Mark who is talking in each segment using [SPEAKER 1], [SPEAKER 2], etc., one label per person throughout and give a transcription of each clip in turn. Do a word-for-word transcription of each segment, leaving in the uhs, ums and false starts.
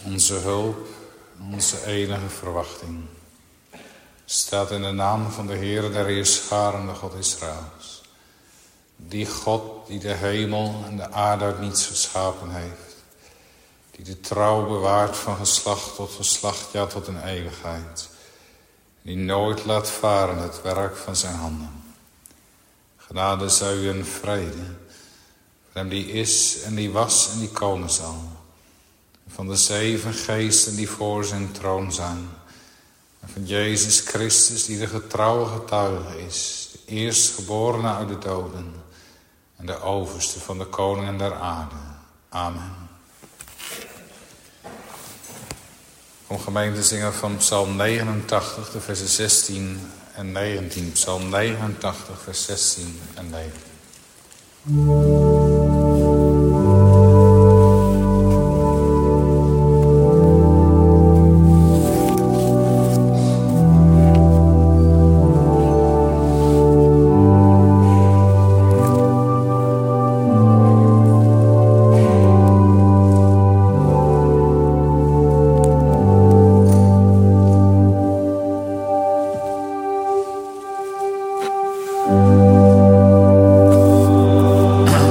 [SPEAKER 1] onze hulp, onze enige verwachting, staat in de naam van de Heere der Heerscharen, de God Israëls. Die God die de hemel en de aarde uit niets geschapen heeft. Die de trouw bewaart van geslacht tot geslacht, ja tot een eeuwigheid. Die nooit laat varen het werk van zijn handen. Genade zij u en vrede. Van hem die is en die was en die komen zal. Van de zeven geesten die voor zijn troon zijn. En van Jezus Christus die de getrouwe getuige is. De eerstgeborene uit de doden. En de overste van de koningen der aarde. Amen. Om gemeente zingen van Psalm negenentachtig, de versen zestien en negentien. Psalm negenentachtig, vers zestien en negentien.
[SPEAKER 2] Thank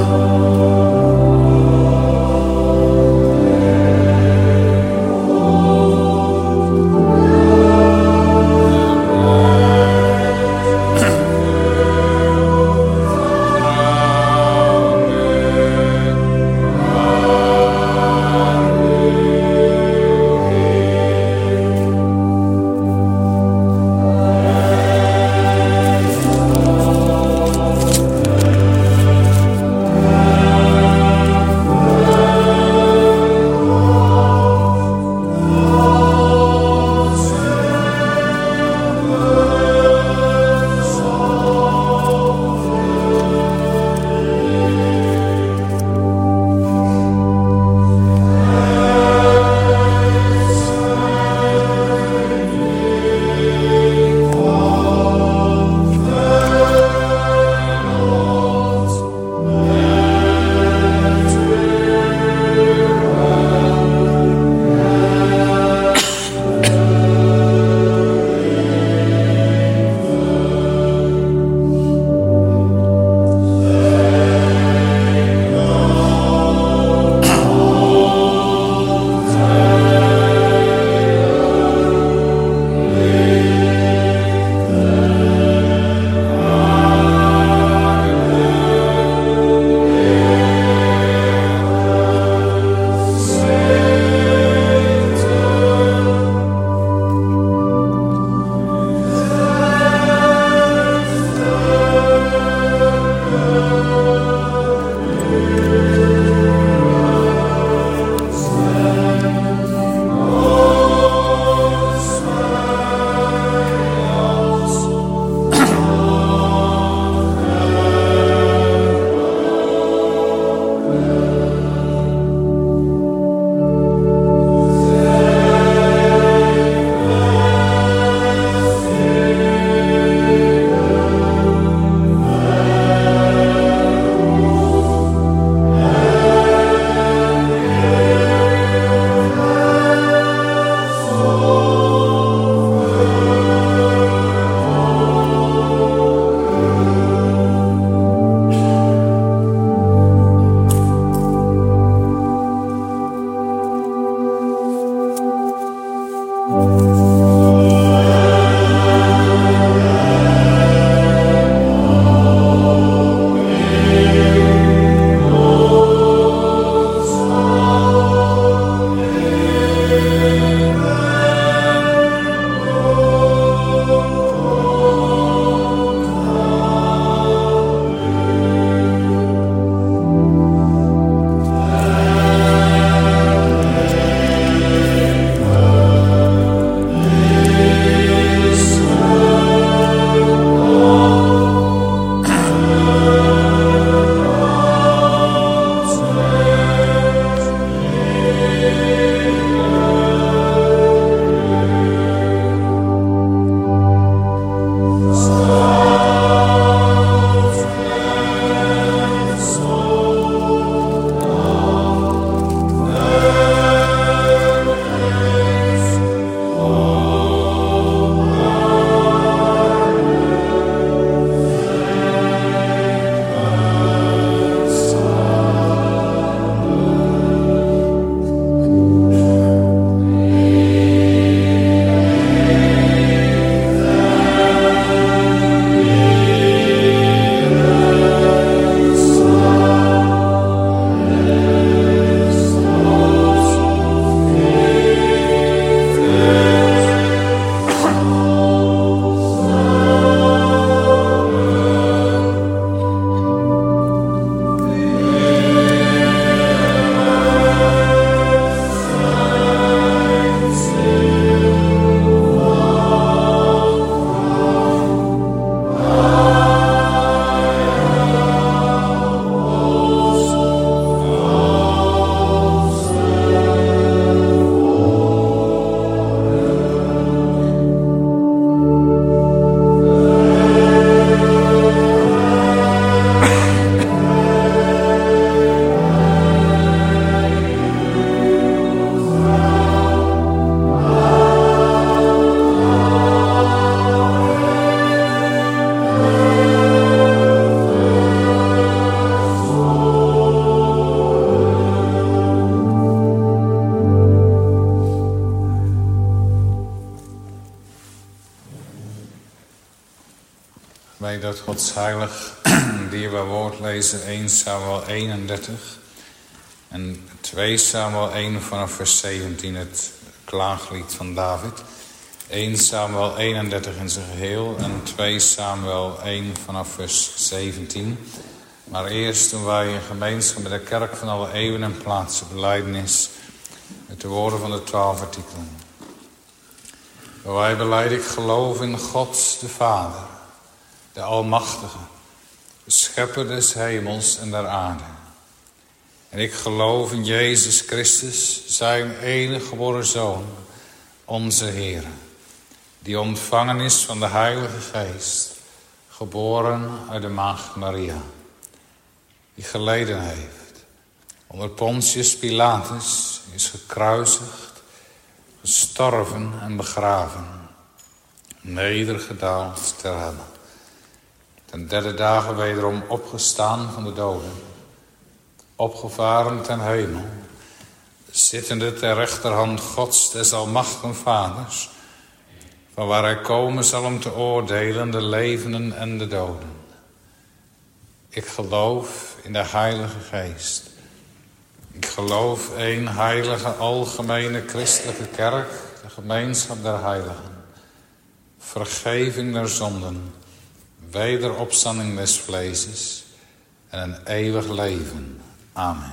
[SPEAKER 1] uit Gods heilig dierbaar woord lezen één Samuel eenendertig en twee Samuel één vanaf vers zeventien, het klaaglied van David. één Samuel eenendertig in zijn geheel en twee Samuel één vanaf vers zeventien. Maar eerst doen wij in gemeenschap met de kerk van alle eeuwen en plaatsen belijdenis met de woorden van de twaalf artikelen. Wij belijden, ik geloof in God de Vader, de Almachtige, de Schepper des hemels en der aarde. En ik geloof in Jezus Christus, zijn enige geboren Zoon, onze Heer, die ontvangen is van de Heilige Geest, geboren uit de maagd Maria, die geleden heeft, onder Pontius Pilatus is gekruisigd, gestorven en begraven, nedergedaald ter helle. Ten derde dagen wederom opgestaan van de doden, opgevaren ten hemel, zittende ter rechterhand Gods des almachtigen Vaders, van waar hij komen zal om te oordelen de levenden en de doden. Ik geloof in de Heilige Geest. Ik geloof één heilige, algemene christelijke kerk, de gemeenschap der heiligen, vergeving der zonden, wederopstanding des vleeses en een eeuwig leven. Amen.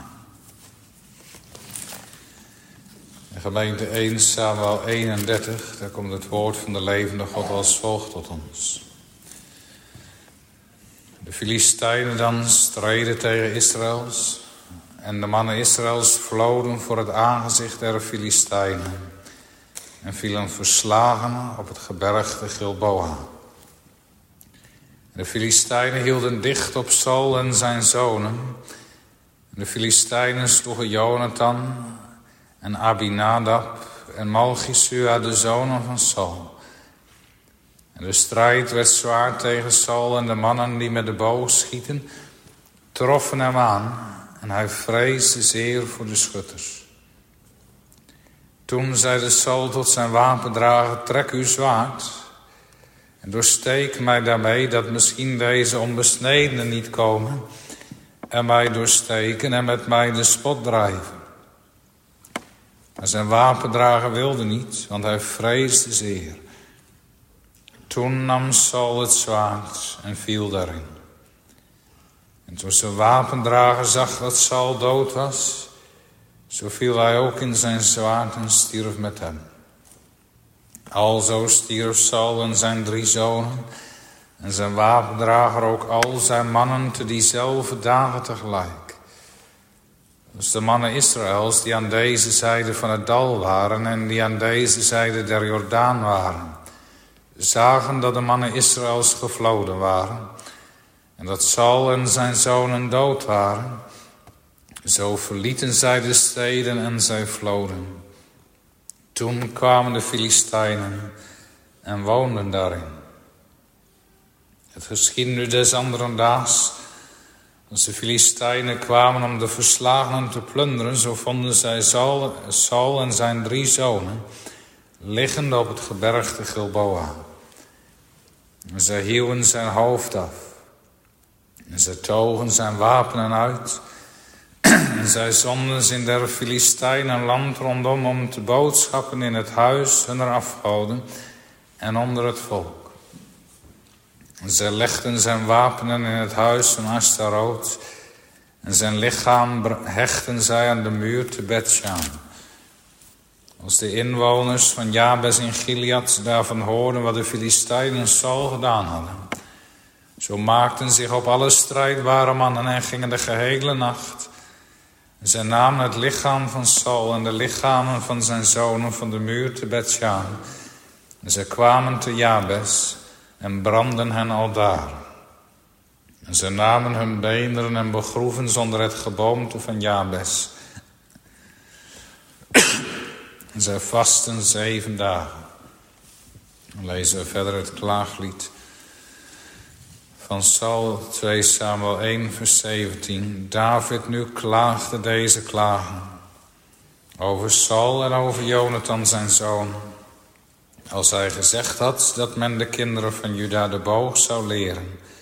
[SPEAKER 1] In gemeente één Samuel eenendertig, daar komt het woord van de levende God als volgt tot ons. De Filistijnen dan streden tegen Israëls, en de mannen Israëls vloden voor het aangezicht der Filistijnen en vielen verslagen op het gebergte Gilboa. De Filistijnen hielden dicht op Saul en zijn zonen. De Filistijnen sloegen Jonathan en Abinadab en Malchisua, de zonen van Saul. En de strijd werd zwaar tegen Saul en de mannen die met de boog schieten troffen hem aan en hij vreesde zeer voor de schutters. Toen zeide Saul tot zijn wapendrager, trek uw zwaard en doorsteek mij daarmee, dat misschien deze onbesnedenen niet komen en mij doorsteken en met mij de spot drijven. Maar zijn wapendrager wilde niet, want hij vreesde zeer. Toen nam Saul het zwaard en viel daarin. En toen zijn wapendrager zag dat Saul dood was, zo viel hij ook in zijn zwaard en stierf met hem. Alzo stierf Saul en zijn drie zonen en zijn wapendrager ook al zijn mannen te diezelfde dagen tegelijk. Dus de mannen Israëls die aan deze zijde van het dal waren en die aan deze zijde der Jordaan waren, zagen dat de mannen Israëls gevloden waren en dat Saul en zijn zonen dood waren. Zo verlieten zij de steden en zij vloden. Toen kwamen de Filistijnen en woonden daarin. Het geschiedde nu des anderen daags, als de Filistijnen kwamen om de verslagenen te plunderen, zo vonden zij Saul, Saul en zijn drie zonen liggende op het gebergte Gilboa. En zij hieuwen zijn hoofd af. En zij togen zijn wapenen uit. En zij zonden ze in der Filistijnen land rondom om te boodschappen in het huis hunner afgoden en onder het volk. En zij legden zijn wapenen in het huis van Ashtaroth en zijn lichaam hechten zij aan de muur te Bet-shan. Als de inwoners van Jabes in Gilead daarvan hoorden wat de Filistijnen Saul gedaan hadden, zo maakten zich op alle strijdbare mannen en gingen de gehele nacht. En zij namen het lichaam van Saul en de lichamen van zijn zonen van de muur te Bet-shan. En zij kwamen te Jabes en brandden hen aldaar. En zij namen hun beenderen en begroeven ze onder het geboomte van Jabes. En zij vasten zeven dagen. Dan lezen we verder het klaaglied van Saul, twee Samuel één vers zeventien. David nu klaagde deze klagen over Saul en over Jonathan zijn zoon, als hij gezegd had dat men de kinderen van Juda de boog zou leren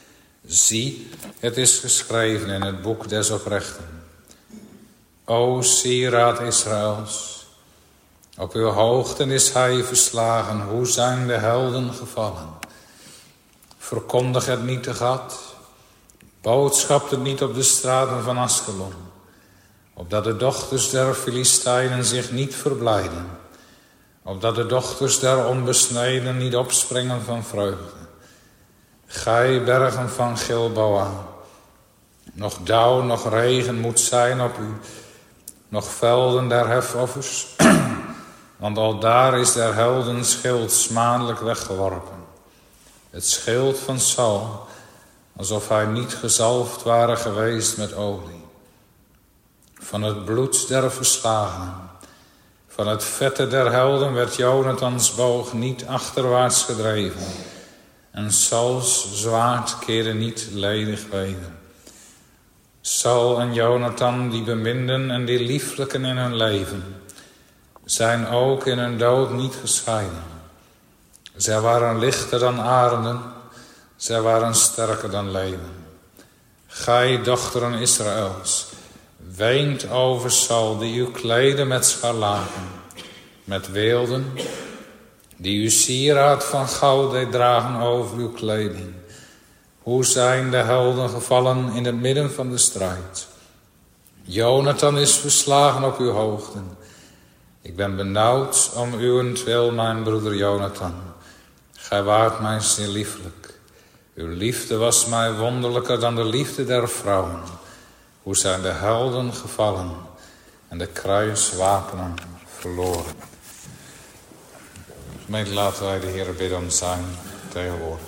[SPEAKER 1] Zie, het is geschreven in het boek des oprechten. O sieraad Israëls, op uw hoogten is hij verslagen, hoe zijn de helden gevallen. Verkondig het niet te Gat, boodschap het niet op de straten van Askelon, opdat de dochters der Filistijnen zich niet verblijden, opdat de dochters der onbesneden niet opspringen van vreugde. Gij bergen van Gilboa, nog dauw, nog regen moet zijn op u, nog velden der hefoffers, want aldaar is der helden schild smadelijk weggeworpen. Het schild van Saul, alsof hij niet gezalfd ware geweest met olie. Van het bloed der verslagenen, van het vette der helden werd Jonathans boog niet achterwaarts gedreven. En Sauls zwaard keerde niet ledig weder. Saul en Jonathan, die beminden en die lieflijken in hun leven, zijn ook in hun dood niet gescheiden. Zij waren lichter dan arenden, zij waren sterker dan leeuwen. Gij, dochteren Israëls, weent over Saul, die u kleden met scharlaken, met weelden, die uw sieraad van goud deed dragen over uw kleding. Hoe zijn de helden gevallen in het midden van de strijd. Jonathan is verslagen op uw hoogten. Ik ben benauwd om uwentwil, mijn broeder Jonathan. Gij waart mij zeer lieflijk. Uw liefde was mij wonderlijker dan de liefde der vrouwen. Hoe zijn de helden gevallen en de kruiswapenen verloren. Gemeente, laten wij de Heer bidden om zijn tegenwoordigheid.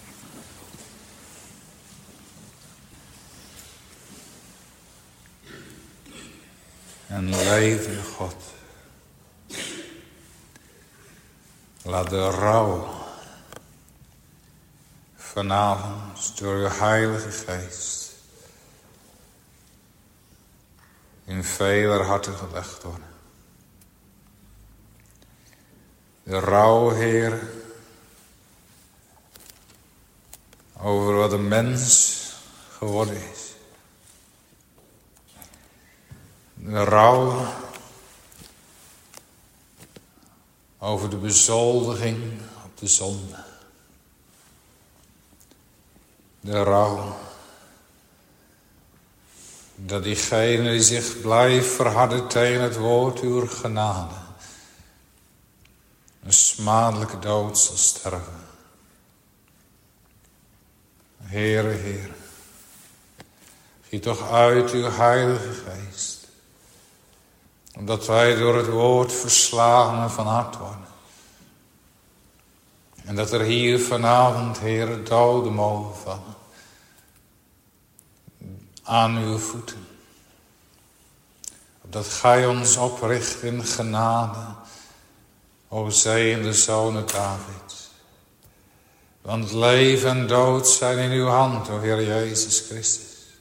[SPEAKER 1] En levende God, laat de rouw vanavond door uw Heilige Geest in veler harten gelegd worden. De rouw, Heer, over wat een mens geworden is. De rouw over de bezoldiging op de zonde. De rouw dat diegene die zich blijft verharden tegen het woord uw genade een smadelijke dood zal sterven. Heere, Heere, giet toch uit uw Heilige Geest, omdat wij door het woord verslagen van hart worden. En dat er hier vanavond, Heere, doden mogen vallen aan uw voeten. Opdat gij ons opricht in genade, o zegende Zoon David. Want leven en dood zijn in uw hand, o Heer Jezus Christus.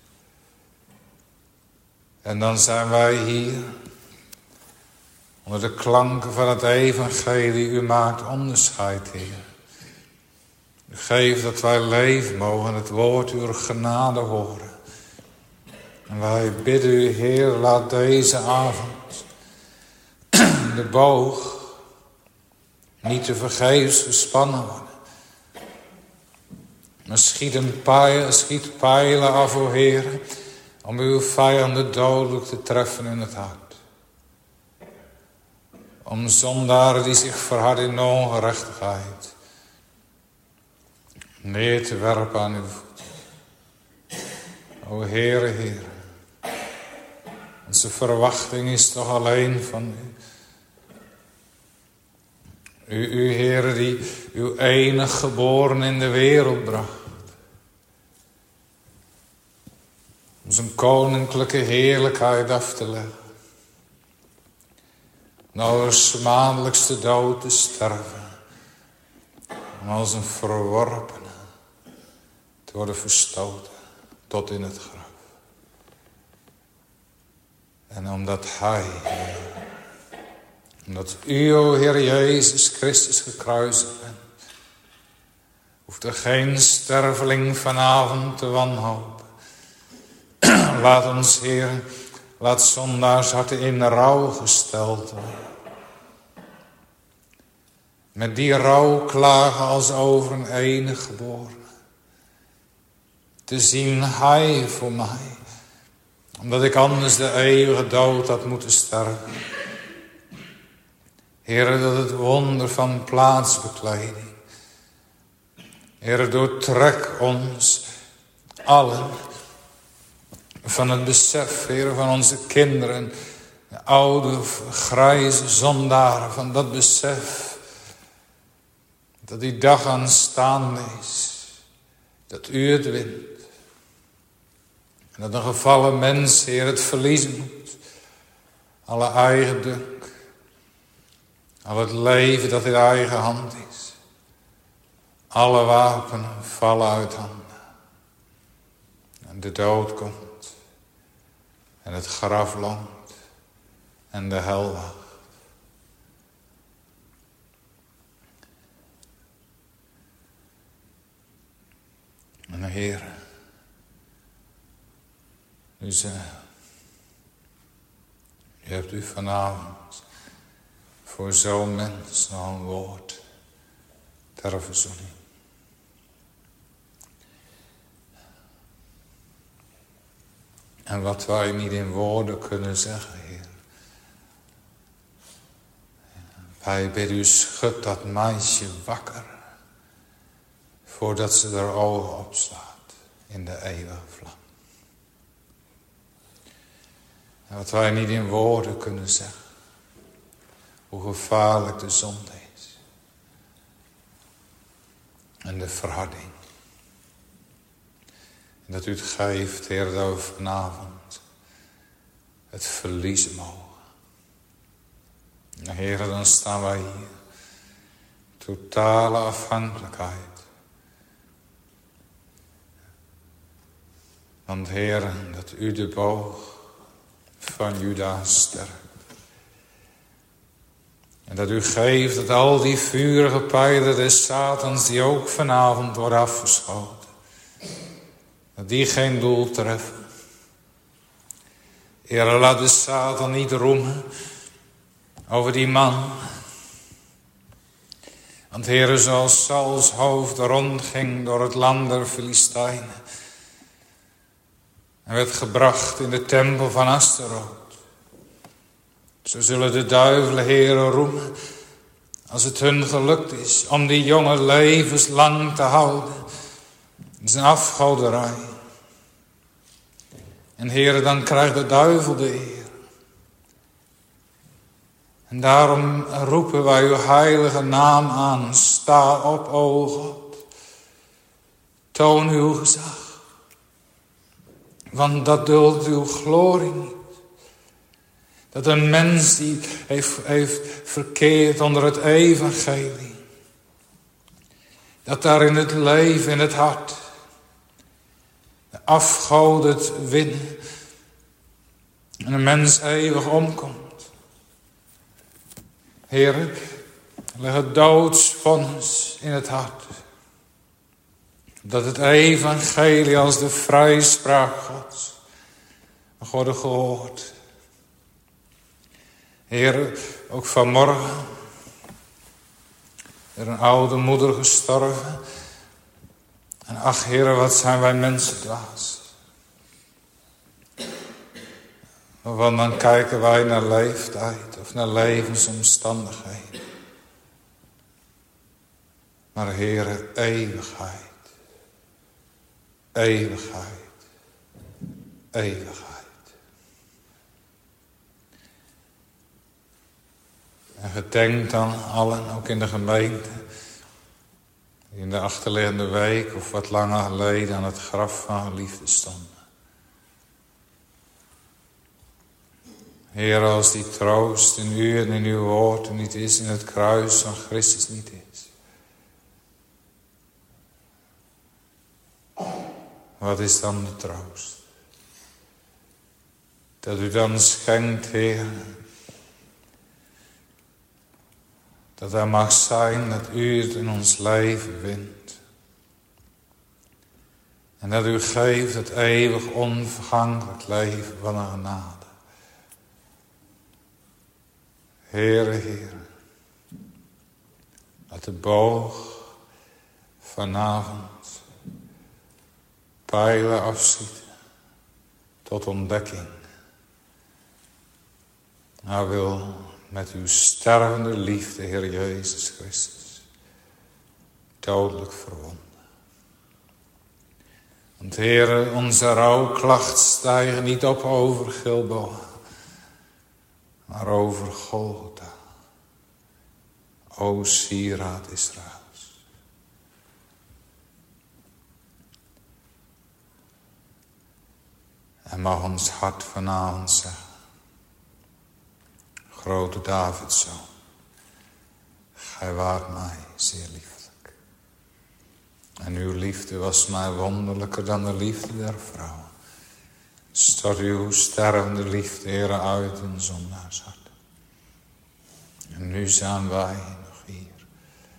[SPEAKER 1] En dan zijn wij hier, onder de klanken van het evangelie. U maakt onderscheid, Heer. U geeft dat wij leven mogen, het woord uw genade horen. En wij bidden u, Heer, laat deze avond de boog niet te vergeefs gespannen worden. Maar schiet, een pijl, schiet pijlen af, o Heer, om uw vijanden dodelijk te treffen in het hart. Om zondaren die zich verharden in ongerechtigheid neer te werpen aan uw voeten. O Heere, Heere, onze verwachting is toch alleen van u. U, u Heere, die uw enige geboren in de wereld bracht. Om zijn koninklijke heerlijkheid af te leggen. Nou, de smadelijkste dood te sterven. Om als een verworpene te worden verstoten tot in het graf. En omdat hij, omdat u, o Heer Jezus Christus, gekruisigd bent, hoeft er geen sterveling vanavond te wanhopen. Laat ons, Heer, laat zondaars harten in rouw gesteld worden. Met die rouw klagen als over een enige geboren. Te zien, hij voor mij, omdat ik anders de eeuwige dood had moeten sterven. Heere, dat het wonder van plaatsbekleding. Heere, doortrek ons allen van het besef, Heere, van onze kinderen, de oude, grijze zondaren, van dat besef dat die dag aanstaande is, dat u het wint. En dat een gevallen mens, Heer, het verliezen moet. Alle eigendunk. Al het leven dat in eigen hand is. Alle wapenen vallen uit handen. En de dood komt. En het graf longt. En de hel wacht. En de Heer, u zegt, u hebt u vanavond voor zo'n mens nog een woord ter verzoening. En wat wij niet in woorden kunnen zeggen, Heer. Wij bidden u, schud dat meisje wakker, voordat ze er ogen opslaat in de eeuwige vlam. En wat wij niet in woorden kunnen zeggen, hoe gevaarlijk de zonde is. En de verharding. En dat u het geeft, Heer, dat we vanavond het verliezen mogen. En Heer, dan staan wij hier. Totale afhankelijkheid. Want Heer, dat u de boog van Juda sterkt. En dat u geeft dat al die vurige pijlen des Satans die ook vanavond worden afgeschoten. Dat die geen doel treffen. Heer, laat de Satan niet roemen over die man. Want Heer, zoals Sauls hoofd rondging door het land der Filistijnen. En werd gebracht in de tempel van Astaroth. Zo zullen de duivelen, Heere, roemen, als het hun gelukt is om die jongen levenslang te houden. Het is een afgoderij. En Heere, dan krijgt de duivel de eer. En daarom roepen wij uw heilige naam aan. Sta op, o God. Toon uw gezag. Want dat duldt uw glorie niet. Dat een mens die heeft, heeft verkeerd onder het evangelie. Dat daar in het leven, in het hart, de afgoden het winnen. En een mens eeuwig omkomt. Heer, leg het doodsvonnis in het hart. Dat het evangelie als de vrijspraak Gods mag worden gehoord. Heer, ook vanmorgen er een oude moeder gestorven. En ach, Heer, wat zijn wij mensen dwaas. Want dan kijken wij naar leeftijd of naar levensomstandigheden. Maar Heer, eeuwigheid. Eeuwigheid. Eeuwigheid. En gedenkt aan allen, ook in de gemeente, die in de achterliggende week of wat langer geleden aan het graf van geliefden stonden. Heer, als die troost in u en in uw woord niet is, in het kruis van Christus niet is. Wat is dan de troost? Dat u dan schenkt, Heer, dat er mag zijn dat u het in ons leven wint. En dat u geeft het eeuwig onvergankelijk leven van een genade. Heere, Heere. Dat de boog vanavond pijlen afschieten tot ontdekking. Nou wil met uw stervende liefde, Heer Jezus Christus, dodelijk verwonden. Want Heere, onze rouwklacht stijgen niet op over Gilboa, maar over Golgotha. O sieraad Israëls. En mag ons hart vanavond zeggen, grote Davidszoon, gij waart mij zeer lieflijk. En uw liefde was mij wonderlijker dan de liefde der vrouwen. Stort uw stervende liefde, Heere, uit in zondaarshart. En nu zijn wij nog hier.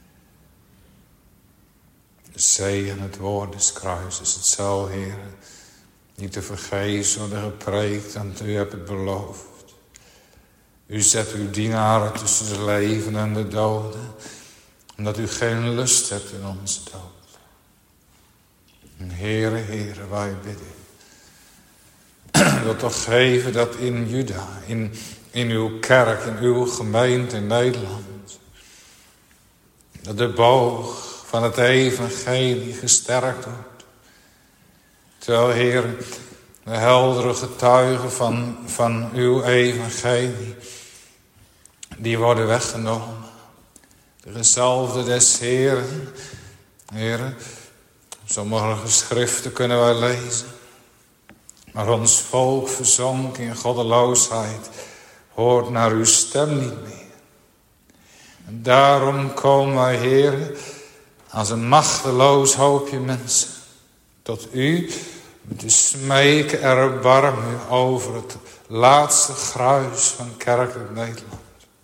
[SPEAKER 1] Zegen het woord des kruises, het zal, Heere, niet te vergeefs worden gepreekt, want u hebt het beloofd. U zet uw dienaren tussen de leven en de doden, omdat u geen lust hebt in onze dood. En Heere, Heere, wij bidden. Wilt toch geven dat in Juda, in, in uw kerk, in uw gemeente in Nederland, dat de boog van het evangelie gesterkt wordt. Terwijl, Heer, de heldere getuigen van, van uw evangelie, die worden weggenomen. De gezalfde des Heeren, Heer, sommige geschriften kunnen wij lezen. Maar ons volk verzonk in goddeloosheid, hoort naar uw stem niet meer. En daarom komen wij, Heer, als een machteloos hoopje mensen, tot u, om te smeken en erbarm u over het laatste gruis van kerkelijk Nederland.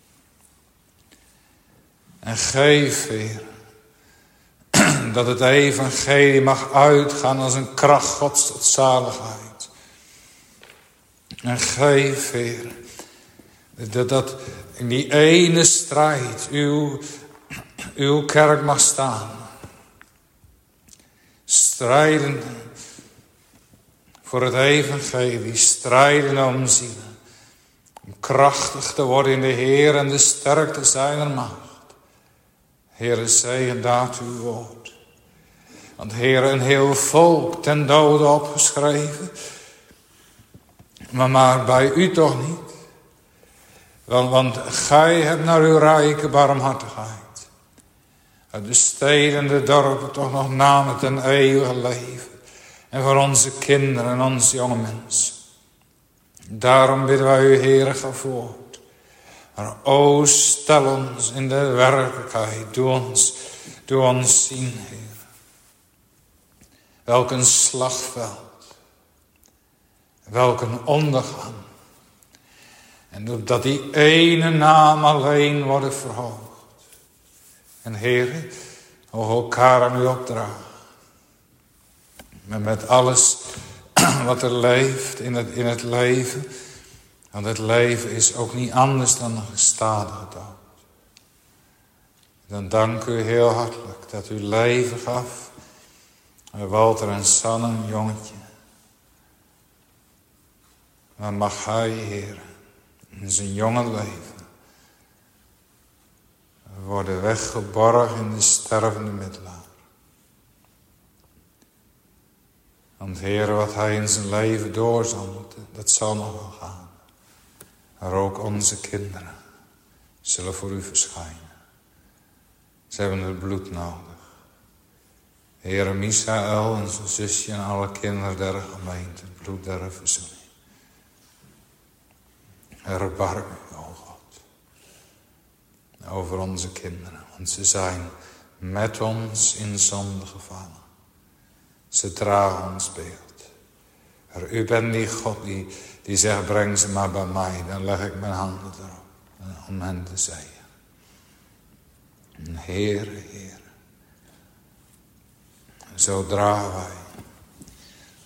[SPEAKER 1] En geef, Heer, dat het evangelie mag uitgaan als een kracht Gods tot zaligheid. En geef, Heer, dat, dat in die ene strijd uw, uw kerk mag staan. Strijden voor het evangelie, strijden om zielen. Om krachtig te worden in de Heer en de sterkte zijner macht. Heere, zegen daad uw woord. Want Heere, een heel volk ten dode opgeschreven. Maar, maar bij u toch niet. Want, want gij hebt naar uw rijke barmhartigheid uit de steden en de dorpen toch nog namen ten eeuwige leven. En voor onze kinderen en onze jonge mensen. Daarom bidden wij u, Heere, ga voort. Maar o, stel ons in de werkelijkheid. Doe ons, doe ons zien, Heer. Welk een slagveld. Welk een ondergang. En dat die ene naam alleen wordt verhoogd. En Heer, mogen elkaar aan u opdragen. Maar met alles wat er leeft in het, in het leven. Want het leven is ook niet anders dan een gestadige dood. Dan dank u heel hartelijk dat u leven gaf. Aan Walter en Sanne, een jongetje. Maar mag hij, Heer, in zijn jonge leven worden weggeborgen in de stervende middelaar. Want Heer, wat hij in zijn leven door zal moeten, dat zal nog wel gaan. Maar ook onze kinderen zullen voor u verschijnen. Ze hebben het bloed nodig. Heer Misaël en zijn zusje en alle kinderen der gemeente, het bloed der verzoening. Erbarm u, o God, over onze kinderen, want ze zijn met ons in zonde gevallen. Ze dragen ons beeld. Maar u bent die God die, die zegt, breng ze maar bij mij, dan leg ik mijn handen erop om hen te zegenen. Heere, Heere, zo dragen wij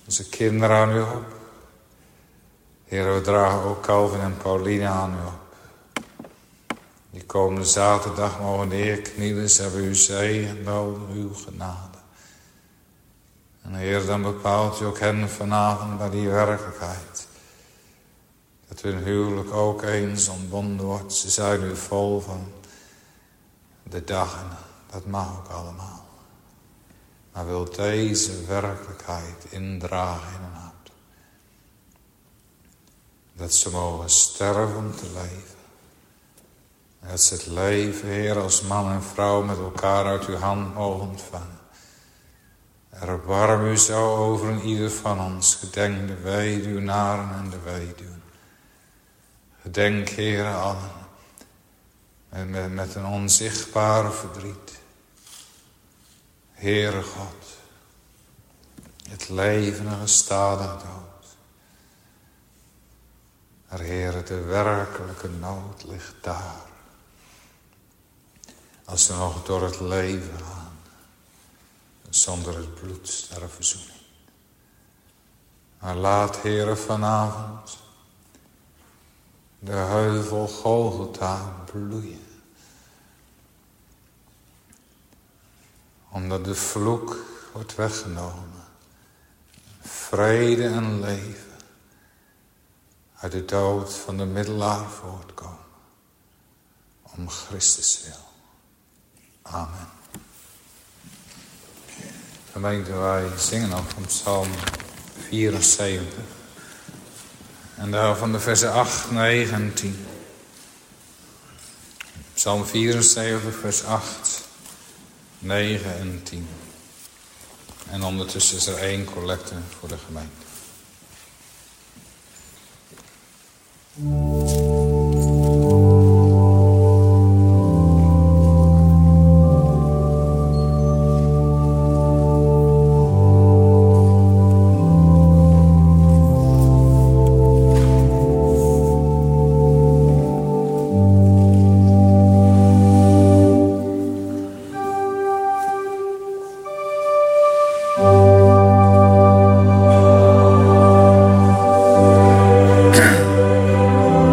[SPEAKER 1] onze kinderen aan u op. Heer, we dragen ook Calvin en Pauline aan u op. Die komende zaterdag mogen neerknielen, ze hebben uw zegen nodig, uw genade. En Heer, dan bepaalt u ook hen vanavond bij die werkelijkheid. Dat hun huwelijk ook eens ontbonden wordt. Ze zijn u vol van de dag en dat mag ook allemaal. Maar wil deze werkelijkheid indragen in hun hart. Dat ze mogen sterven om te leven. En dat ze het leven, Heer, als man en vrouw met elkaar uit uw hand mogen ontvangen. Erbarm u zo over een ieder van ons. Gedenk de weduwnaren en de weduwen. Gedenk, Heer, allen. Met, met, met een onzichtbare verdriet. Heere God. Het leven en gestadig dood. Maar Heere, de werkelijke nood ligt daar. Als we nog door het leven gaan. Zonder het bloed der verzoening. Maar laat, Heere, vanavond de heuvel Golgotha bloeien. Omdat de vloek wordt weggenomen. Vrede en leven uit de dood van de middelaar voortkomen. Om Christus wil. Amen. Gemeente, wij zingen nog van Psalm vierenzeventig. En daarvan de versen acht, negen en tien. Psalm vierenzeventig, vers acht, negen en tien. En ondertussen is er één collecte voor de gemeente.
[SPEAKER 2] Thank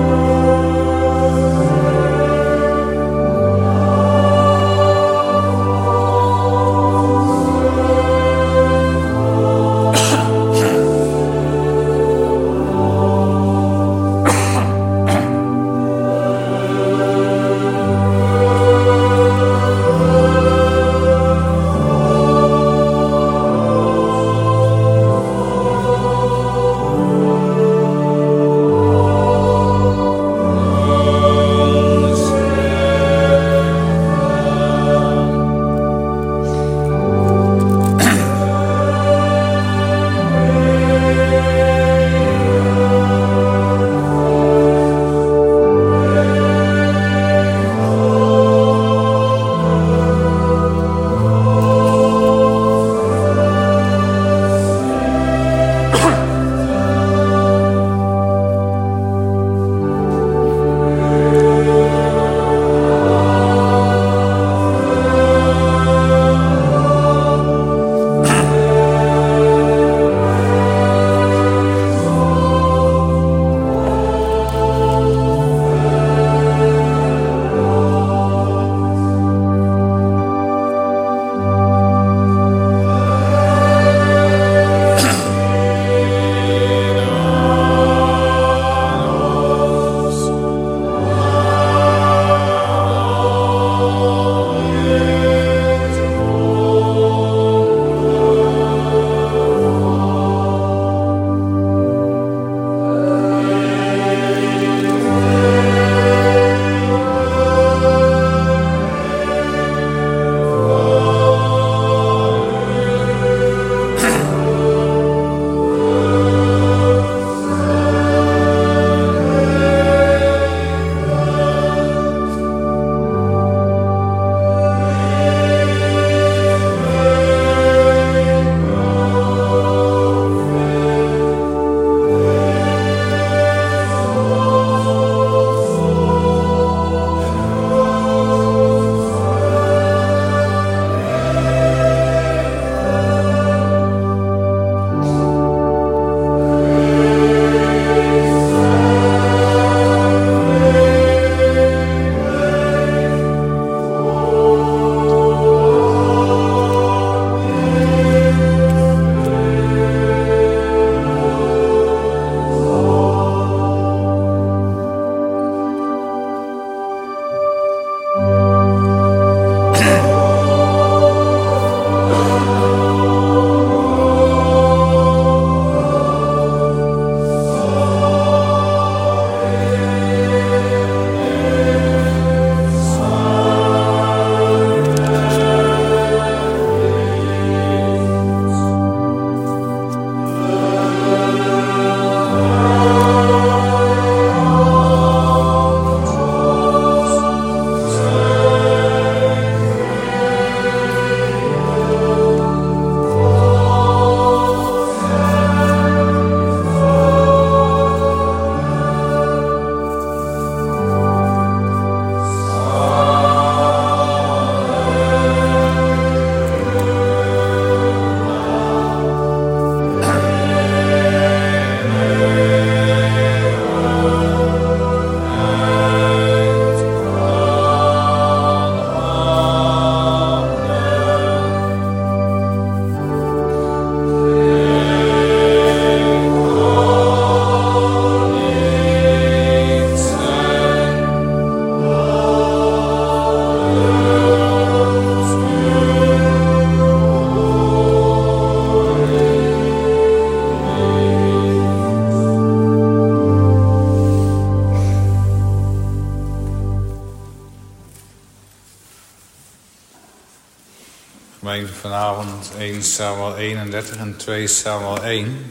[SPEAKER 1] Gemeente vanavond één Samuel eenendertig en twee Samuel één.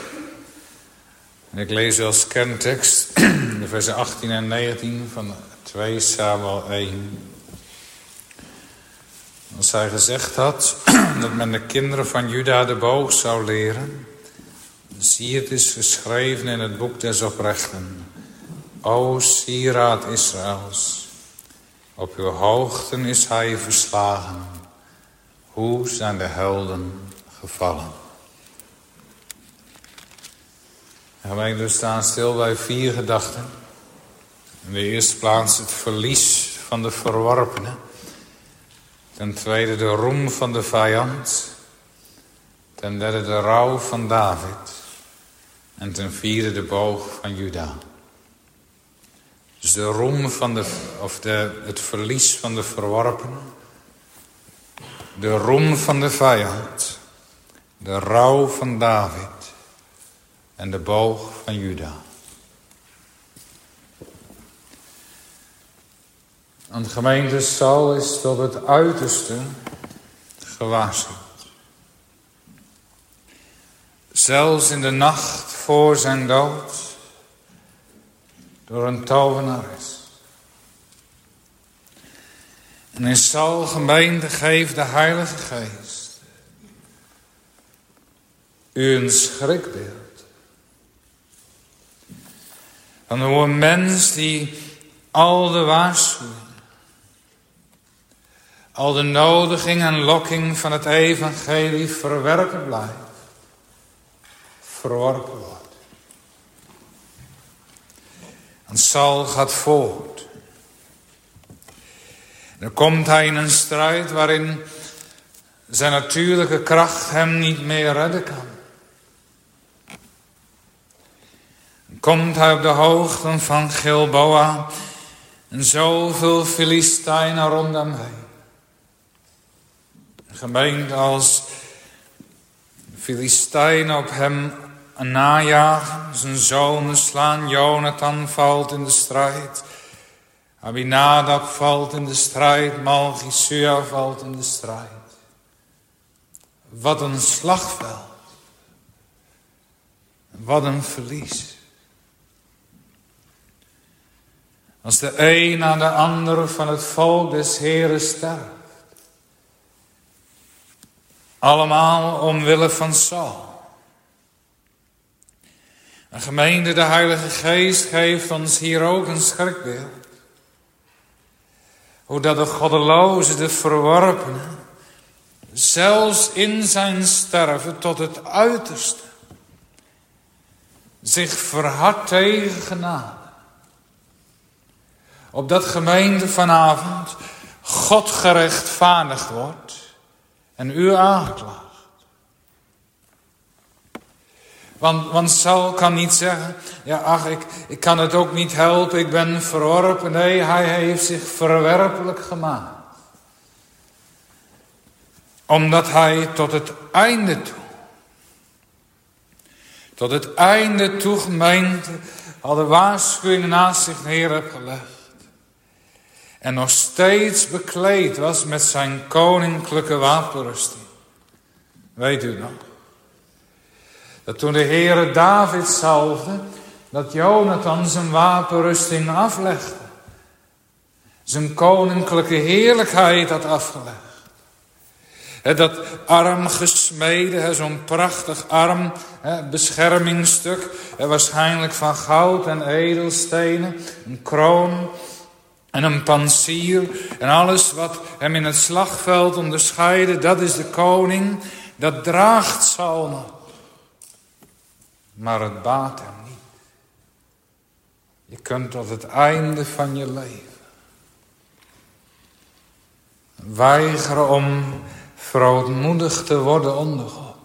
[SPEAKER 1] En ik lees als kerntekst de versen achttien en negentien van twee Samuel één. Als hij gezegd had dat men de kinderen van Juda de boog zou leren. Zie, het is geschreven in het boek des oprechten. O sieraad Israëls, op uw hoogten is hij verslagen. Hoe zijn de helden gevallen? Gemeente, we staan stil bij vier gedachten. In de eerste plaats het verlies van de verworpenen. Ten tweede de roem van de vijand. Ten derde de rouw van David. En ten vierde de boog van Juda. Dus de roem van de, of de, het verlies van de verworpenen. De roem van de vijand. De rouw van David. En de boog van Juda. Een gemeente Saul is tot het uiterste gewaarschuwd. Zelfs in de nacht voor zijn dood. Door een tovenares. En in Saul gemeente geeft de Heilige Geest u een schrikbeeld. Van hoe een mens die al de waarschuwing, al de nodiging en lokking van het evangelie verwerpen blijft, verworpen wordt. En Saul gaat voort. Dan komt hij in een strijd waarin zijn natuurlijke kracht hem niet meer redden kan. Dan komt hij op de hoogten van Gilboa en zoveel Filistijnen rondom hem heen. Gemeente als Filistijnen op hem najagen, zijn zonen slaan, Jonathan valt in de strijd. Abinadab valt in de strijd, Malchishua valt in de strijd. Wat een slagveld. Wat een verlies. Als de een na de andere van het volk des Heeren sterft. Allemaal omwille van Saul. Een gemeente, de Heilige Geest geeft ons hier ook een schrikbeeld. Hoe dat de goddeloze, de verworpene, zelfs in zijn sterven tot het uiterste, zich verhardt tegen genade. Opdat gemeente vanavond God gerechtvaardigd wordt en u aangeklaagd. Want, want Saul kan niet zeggen, ja ach, ik, ik kan het ook niet helpen, ik ben verworpen. Nee, hij heeft zich verwerpelijk gemaakt. Omdat hij tot het einde toe, tot het einde toe gemeente, al de waarschuwingen naast zich neer heeft gelegd. En nog steeds bekleed was met zijn koninklijke wapenrusting. Weet u nog? Dat toen de Heere David zalfde, dat Jonathan zijn wapenrusting aflegde. Zijn koninklijke heerlijkheid had afgelegd. Dat arm gesmede, zo'n prachtig arm beschermingsstuk. Waarschijnlijk van goud en edelstenen. Een kroon en een pansier. En alles wat hem in het slagveld onderscheidde, dat is de koning. Dat draagt Saul nog. Maar het baat hem niet. Je kunt tot het einde van je leven weigeren om grootmoedig te worden onder God.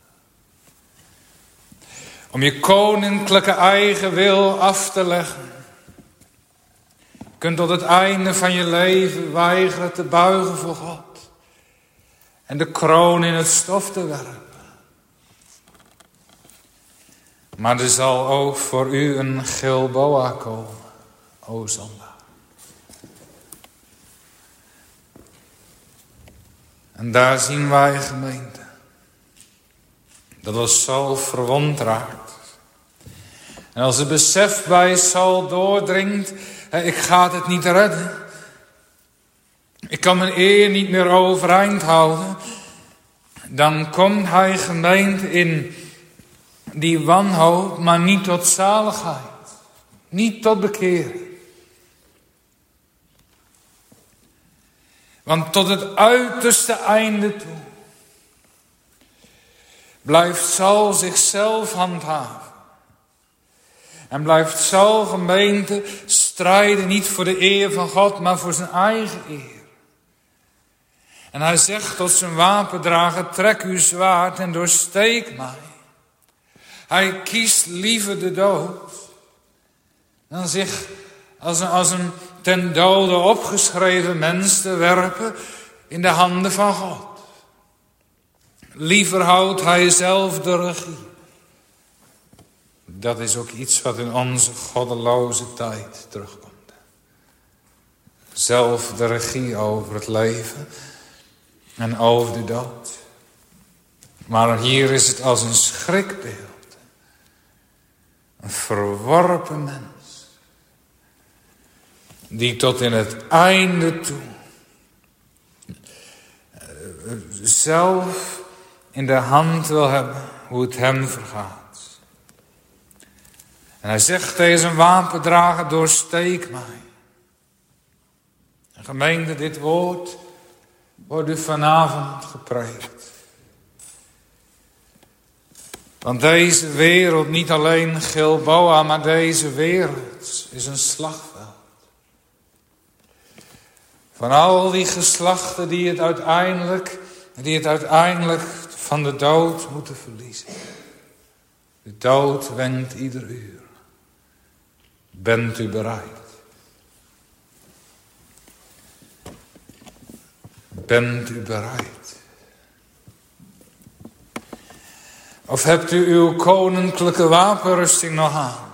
[SPEAKER 1] Om je koninklijke eigen wil af te leggen. Je kunt tot het einde van je leven weigeren te buigen voor God. En de kroon in het stof te werpen. Maar er zal ook voor u een Gilboa komen, o zondaar. En daar zien wij, gemeente, dat als Saul verwond raakt. En als het besef bij Saul doordringt, ik ga het niet redden. Ik kan mijn eer niet meer overeind houden. Dan komt hij, gemeente, in die wanhoop, maar niet tot zaligheid. Niet tot bekering. Want tot het uiterste einde toe blijft Saul zichzelf handhaven. En blijft Saul, gemeente, strijden niet voor de eer van God, maar voor zijn eigen eer. En hij zegt tot zijn wapendrager, trek uw zwaard en doorsteek mij. Hij kiest liever de dood dan zich als een, als een ten dode opgeschreven mens te werpen in de handen van God. Liever houdt hij zelf de regie. Dat is ook iets wat in onze goddeloze tijd terugkomt. Zelf de regie over het leven en over de dood. Maar hier is het als een schrikbeeld. Een verworpen mens. Die tot in het einde toe zelf in de hand wil hebben hoe het hem vergaat. En hij zegt tegen zijn wapendrager, doorsteek mij. En gemeente, dit woord wordt u vanavond gepreekt. Want deze wereld, niet alleen Gilboa, maar deze wereld is een slagveld. Van al die geslachten die het uiteindelijk, die het uiteindelijk van de dood moeten verliezen. De dood wenkt ieder uur. Bent u bereid? Bent u bereid? Of hebt u uw koninklijke wapenrusting nog aan?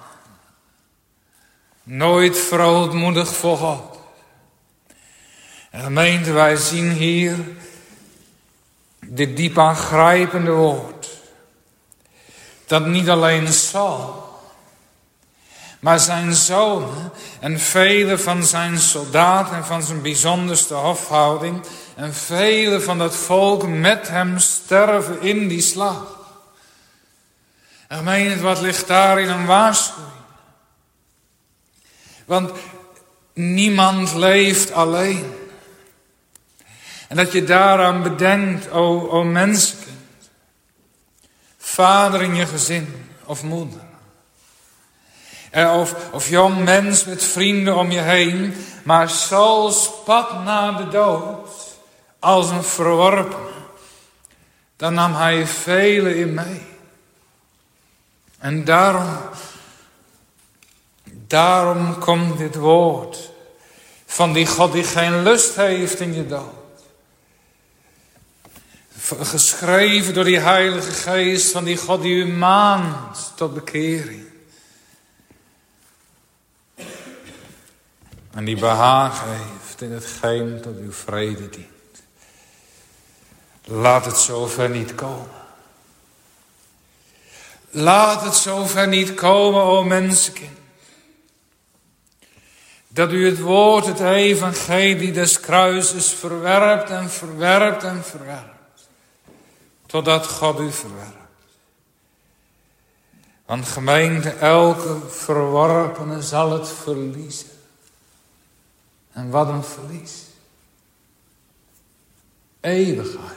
[SPEAKER 1] Nooit verootmoedig voor God. En gemeente, wij zien hier dit diep aangrijpende woord. Dat niet alleen Saul, maar zijn zonen en vele van zijn soldaten en van zijn bijzonderste hofhouding en vele van dat volk met hem sterven in die slag. En gemeente, wat ligt daarin een waarschuwing? Want niemand leeft alleen. En dat je daaraan bedenkt, o, o mensenkind. Vader in je gezin of moeder. Of, of jong mens met vrienden om je heen. Maar Saul spat na de dood als een verworpen. Dan nam hij velen in mee. En daarom, daarom komt dit woord van die God die geen lust heeft in je dood. Geschreven door die Heilige Geest van die God die u maant tot bekering. En die behagen heeft in hetgeen tot uw vrede dient. Laat het zover niet komen. Laat het zover niet komen, o mensenkind. Dat u het woord, het evangelie des kruises verwerpt en verwerpt en verwerpt. Totdat God u verwerpt. Want gemeente, elke verworpene zal het verliezen. En wat een verlies. Eeuwigheid.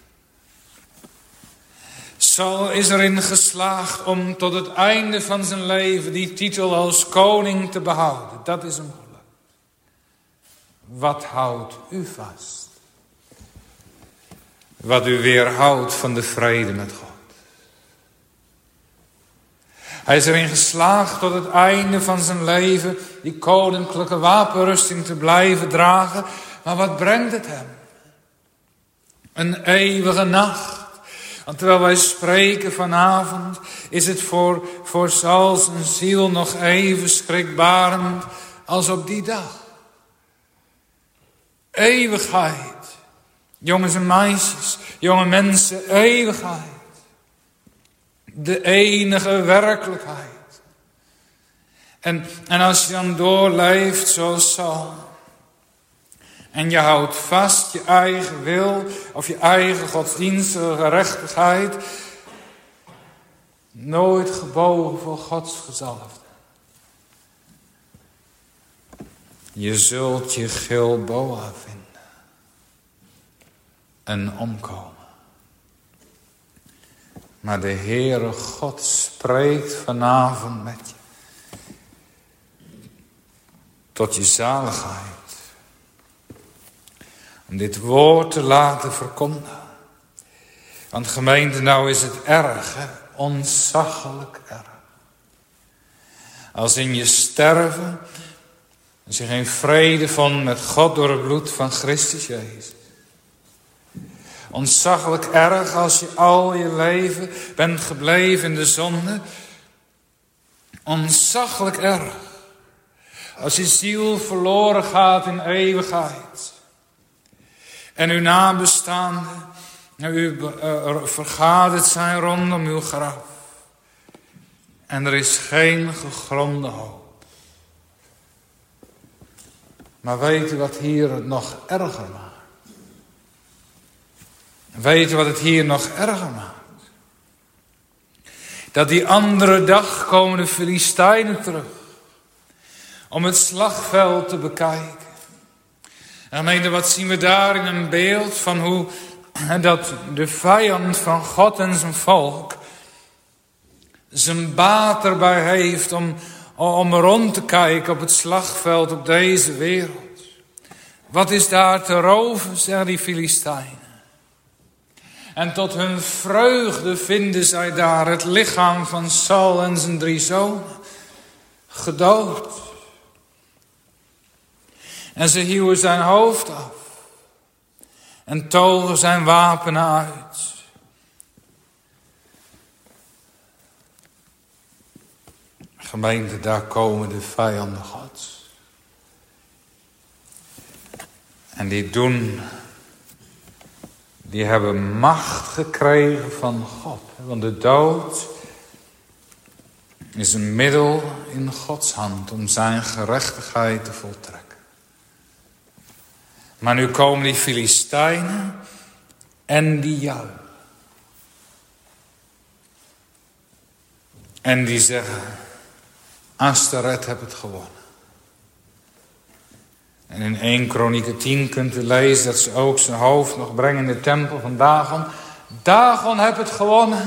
[SPEAKER 1] Saul is erin geslaagd om tot het einde van zijn leven die titel als koning te behouden. Dat is hem gelukt. Wat houdt u vast? Wat u weerhoudt van de vrede met God. Hij is erin geslaagd tot het einde van zijn leven die koninklijke wapenrusting te blijven dragen. Maar wat brengt het hem? Een eeuwige nacht. Want terwijl wij spreken vanavond, is het voor, voor Saul zijn ziel nog even schrikbarend als op die dag. Eeuwigheid.
[SPEAKER 2] Jongens en meisjes, jonge mensen, eeuwigheid. De enige werkelijkheid. En, en als je dan doorleeft zoals Saul. En je houdt vast je eigen wil of je eigen godsdienstige gerechtigheid. Nooit gebogen voor Gods gezalfde. Je zult je Gilboa vinden. En omkomen. Maar de Heere God spreekt vanavond met je. Tot je zaligheid. Om dit woord te laten verkondigen. Want gemeente, nou is het erg, hè? Ontzaglijk erg. Als in je sterven, als je geen vrede vond met God door het bloed van Christus Jezus. Ontzaglijk erg als je al je leven bent gebleven in de zonde. Ontzaglijk erg. Als je ziel verloren gaat in eeuwigheid. En uw nabestaanden, u uh, vergaderd zijn rondom uw graf. En er is geen gegronde hoop. Maar weet u wat hier het nog erger maakt? Weet u wat het hier nog erger maakt? Dat die andere dag komen de Filistijnen terug. Om het slagveld te bekijken. En gemeente, wat zien we daar in een beeld van hoe dat de vijand van God en zijn volk zijn baat erbij heeft om, om rond te kijken op het slagveld op deze wereld. Wat is daar te roven, zeggen die Filistijnen. En tot hun vreugde vinden zij daar het lichaam van Saul en zijn drie zonen gedood. En ze hieuwen zijn hoofd af. En togen zijn wapenen uit. Gemeente, daar komen de vijanden Gods. En die doen, die hebben macht gekregen van God. Want de dood is een middel in Gods hand om zijn gerechtigheid te voltrekken. Maar nu komen die Filistijnen en die juichen. En die zeggen, Asteret heeft het gewonnen. En in eerste Kronieken tien kunt u lezen dat ze ook zijn hoofd nog brengen in de tempel van Dagon. Dagon heeft het gewonnen.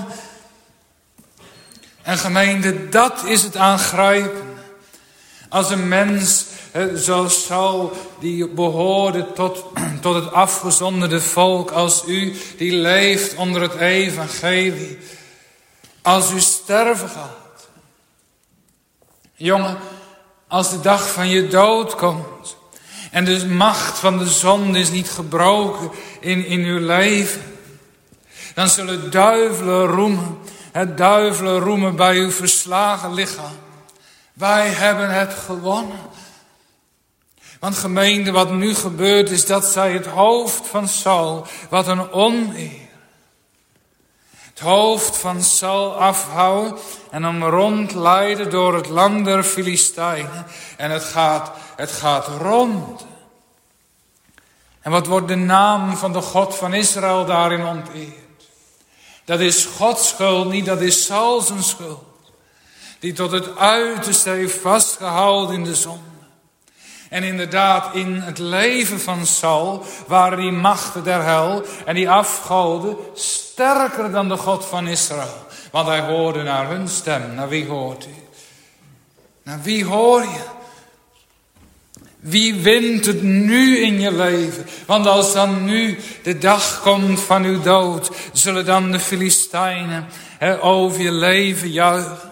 [SPEAKER 2] En gemeente, dat is het aangrijpen. Als een mens, zoals Saul, die behoorde tot, tot het afgezonderde volk als u, die leeft onder het evangelie. Als u sterven gaat. Jongen, als de dag van je dood komt. En de macht van de zonde is niet gebroken in, in uw leven. Dan zullen duivelen roemen. Het duivelen roemen bij uw verslagen lichaam. Wij hebben het gewonnen. Want gemeente, wat nu gebeurt is dat zij het hoofd van Saul, wat een oneer. Het hoofd van Saul afhouden en hem rondleiden door het land der Filistijnen. En het gaat, het gaat rond. En wat wordt de naam van de God van Israël daarin onteerd? Dat is Gods schuld niet, dat is Saul zijn schuld. Die tot het uiterste heeft vastgehouden in de zonde. En inderdaad, in het leven van Saul waren die machten der hel en die afgoden sterker dan de God van Israël. Want hij hoorde naar hun stem. Naar wie hoort u? Naar wie hoor je? Wie wint het nu in je leven? Want als dan nu de dag komt van uw dood, zullen dan de Filistijnen he, over je leven juichen.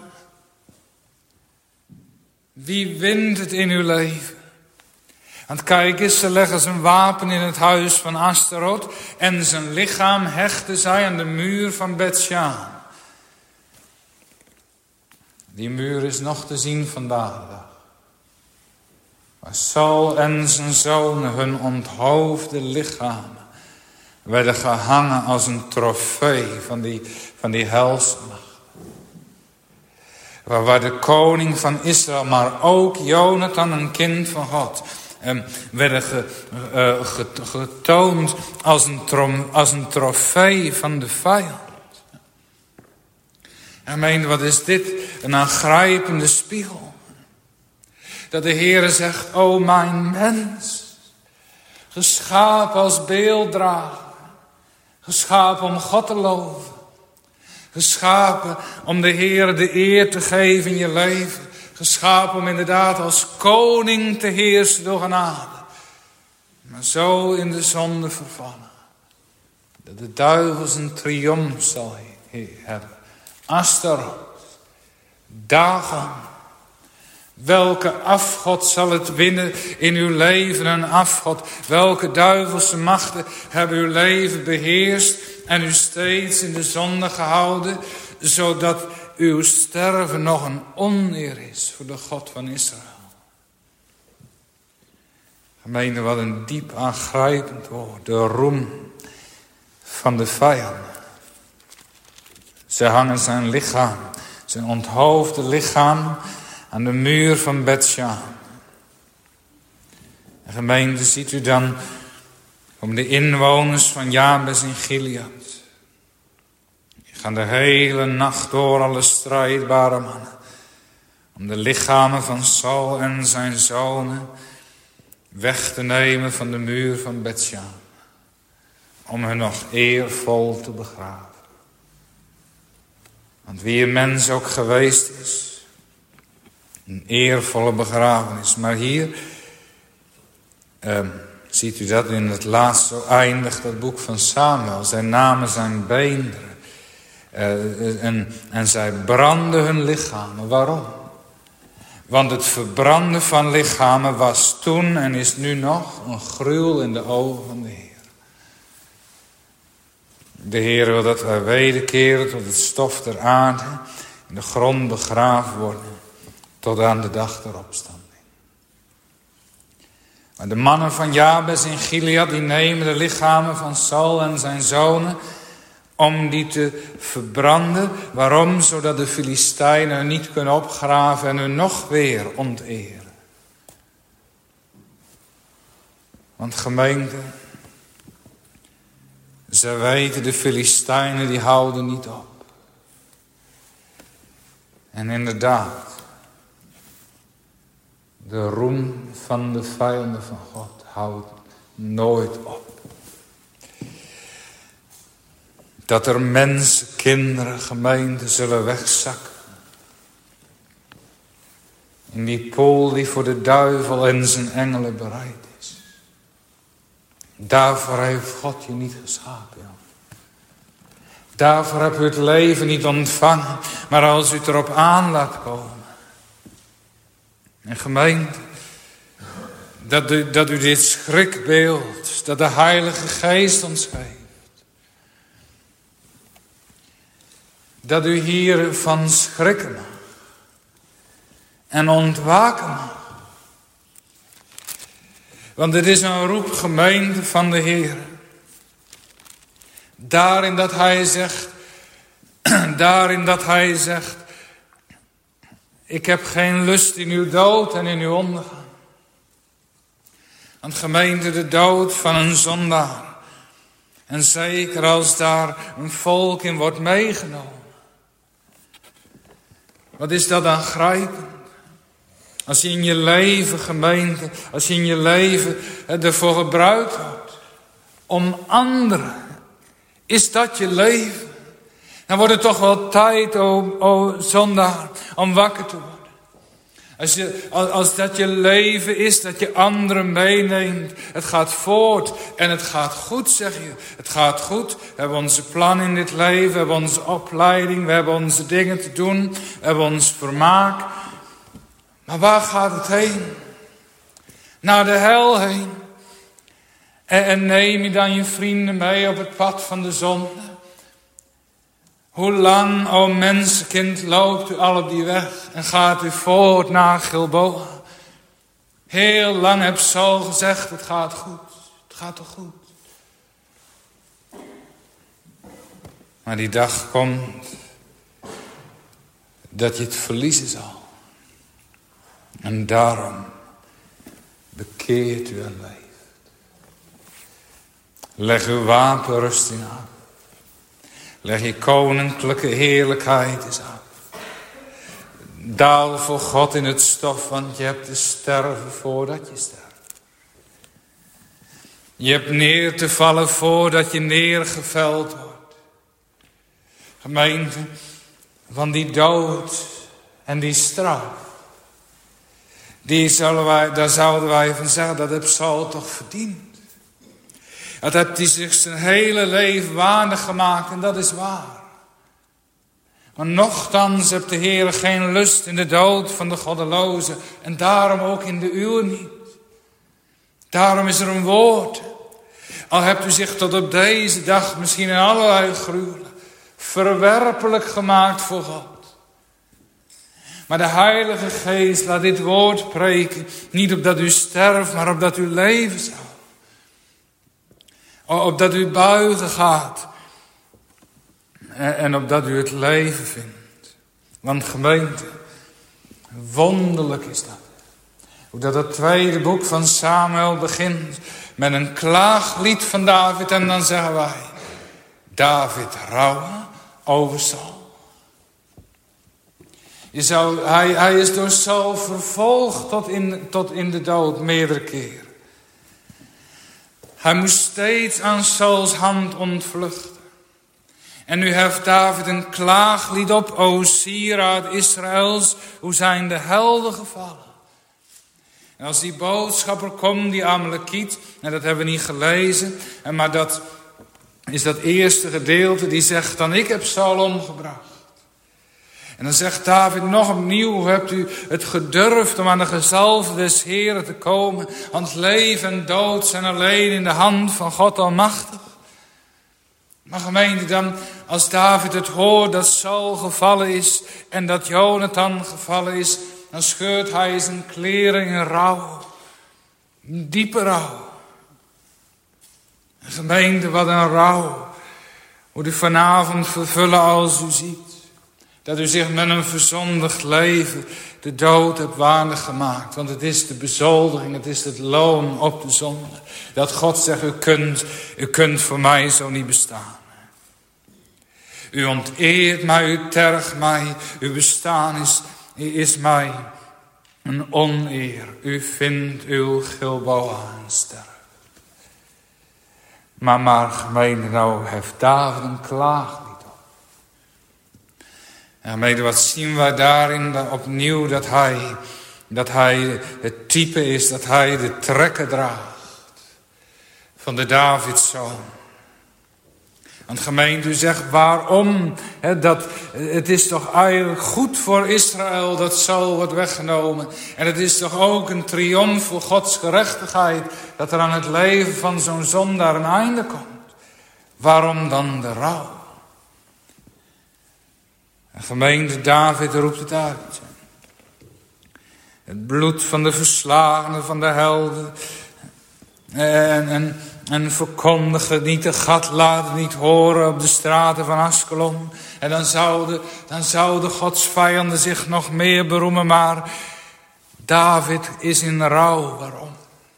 [SPEAKER 2] Wie wint het in uw leven? Want kijk eens, ze leggen zijn wapen in het huis van Astaroth en zijn lichaam hechten zij aan de muur van Bethshan. Die muur is nog te zien vandaag de dag. Waar Saul en zijn zonen hun onthoofde lichamen werden gehangen als een trofee van die, van die helsmacht. Waar, waar de koning van Israël, maar ook Jonathan, een kind van God, eh, werden ge, uh, getoond als een, trom, als een trofee van de vijand. En meen, wat is dit? Een aangrijpende spiegel. Dat de Heere zegt, o mijn mens, geschapen als beelddrager, geschapen om God te loven, geschapen om de Heere de eer te geven in je leven, geschapen om inderdaad als koning te heersen door genade, maar zo in de zonde vervallen, dat de duivel zijn triomf zal hebben. Astaroth, Dagon, welke afgod zal het winnen in uw leven? Een afgod. Welke duivelse machten hebben uw leven beheerst en u steeds in de zonde gehouden, zodat uw sterven nog een oneer is voor de God van Israël. Gemeente, wat een diep aangrijpend woord. De roem van de vijanden. Ze hangen zijn lichaam, zijn onthoofde lichaam, aan de muur van Bethshan. En gemeente, ziet u dan om de inwoners van Jabes in Gilead. Die gaan de hele nacht door, alle strijdbare mannen, om de lichamen van Saul en zijn zonen weg te nemen van de muur van Bethshan. Om hen nog eervol te begraven. Want wie een mens ook geweest is, een eervolle begrafenis. Maar hier uh, ziet u dat in het laatste, zo eindigt dat boek van Samuel. Zijn namen zijn beenderen. Uh, en, en zij brandden hun lichamen. Waarom? Want het verbranden van lichamen was toen en is nu nog een gruwel in de ogen van de Heer. De Heer wil dat wij wederkeren tot het stof der aarde, in de grond begraven worden, tot aan de dag der opstanding. Maar de mannen van Jabes in Gilead, die nemen de lichamen van Saul en zijn zonen, om die te verbranden. Waarom? Zodat de Filistijnen hun niet kunnen opgraven en hun nog weer onteren. Want gemeente, ze weten, de Filistijnen die houden niet op. En inderdaad, de roem van de vijanden van God houdt nooit op. Dat er mensen, kinderen, gemeenten zullen wegzakken. In die pool die voor de duivel en zijn engelen bereid is. Daarvoor heeft God je niet geschapen. Joh. Daarvoor heb u het leven niet ontvangen. Maar als u het erop aan laat komen. En gemeente, dat u, dat u dit schrikbeeld, dat de Heilige Geest ons geeft. Dat u hiervan schrikken mag. En ontwaken mag. Want het is een roep, gemeente van de Heer. Daarin dat hij zegt, daarin dat hij zegt, ik heb geen lust in uw dood en in uw ondergang. Want gemeente, de dood van een zondaar. En zeker als daar een volk in wordt meegenomen. Wat is dat aangrijpend? Als je in je leven, gemeente, als je in je leven ervoor gebruikt wordt om anderen, is dat je leven? Dan wordt het toch wel tijd, o, o zondaar, om wakker te worden. Als, je, als dat je leven is, dat je anderen meeneemt. Het gaat voort en het gaat goed, zeg je. Het gaat goed. We hebben onze plan in dit leven. We hebben onze opleiding. We hebben onze dingen te doen. We hebben ons vermaak. Maar waar gaat het heen? Naar de hel heen. En, en neem je dan je vrienden mee op het pad van de zonde? Hoe lang, o mensenkind, loopt u al op die weg en gaat u voort naar Gilboa? Heel lang heb Saul gezegd, het gaat goed. Het gaat toch goed? Maar die dag komt dat je het verliezen zal. En daarom bekeert u en leeft. Leg uw wapenrusting af. Leg je koninklijke heerlijkheid eens af. Daal voor God in het stof, want je hebt te sterven voordat je sterft. Je hebt neer te vallen voordat je neergeveld wordt. Gemeente, van die dood en die straf, die zullen wij, daar zouden wij van zeggen, dat heeft Saul toch verdiend. Dat heeft hij zich zijn hele leven waardig gemaakt en dat is waar. Maar nochtans heeft de Heer geen lust in de dood van de goddeloze en daarom ook in de uwe niet. Daarom is er een woord. Al hebt u zich tot op deze dag misschien in allerlei gruwelen verwerpelijk gemaakt voor God. Maar de Heilige Geest laat dit woord preken, niet opdat u sterft, maar opdat u leven zal. Opdat u buigen gaat. En opdat u het leven vindt. Want gemeente, wonderlijk is dat. Hoe dat het tweede boek van Samuel begint met een klaaglied van David. En dan zeggen wij, David rouwen over Saul. Je zou, hij, hij is door Saul vervolgd tot in, tot in de dood meerdere keren. Hij moest steeds aan Sauls hand ontvluchten. En nu heft David een klaaglied op, o sieraad Israëls, hoe zijn de helden gevallen. En als die boodschapper komt, die Amalekiet, en dat hebben we niet gelezen, maar dat is dat eerste gedeelte, die zegt dan, ik heb Saul omgebracht. En dan zegt David nog opnieuw, hoe hebt u het gedurfd om aan de gezalfde des Heren te komen, want leven en dood zijn alleen in de hand van God Almachtig. Maar gemeente, dan als David het hoort dat Saul gevallen is en dat Jonathan gevallen is, dan scheurt hij zijn kleren in rouw. Een diepe rouw. Gemeente, wat een rouw. Moet u vanavond vervullen als u ziet. Dat u zich met een verzondigd leven de dood hebt waardig gemaakt. Want het is de bezoldiging, het is het loon op de zonde. Dat God zegt, u kunt, u kunt voor mij zo niet bestaan. U onteert mij, u tergt mij, uw bestaan is, is mij een oneer. U vindt uw Gilboa een ster. Maar, maar gemeente, nou heeft David een klaaglied op. En gemeente, wat zien wij daarin dan opnieuw dat hij, dat hij het type is, dat hij de trekken draagt van de Davidszoon. Want gemeente, u zegt waarom? He, dat, het is toch eigenlijk goed voor Israël dat Saul wordt weggenomen. En het is toch ook een triomf voor Gods gerechtigheid dat er aan het leven van zo'n zondaar een einde komt. Waarom dan de rouw? En gemeente, David roept het uit. Het bloed van de verslagenen, van de helden. En... en En verkondigen niet de gat, laat het niet horen op de straten van Askelon. En dan zouden, dan zouden Gods vijanden zich nog meer beroemen. Maar David is in rouw. Waarom?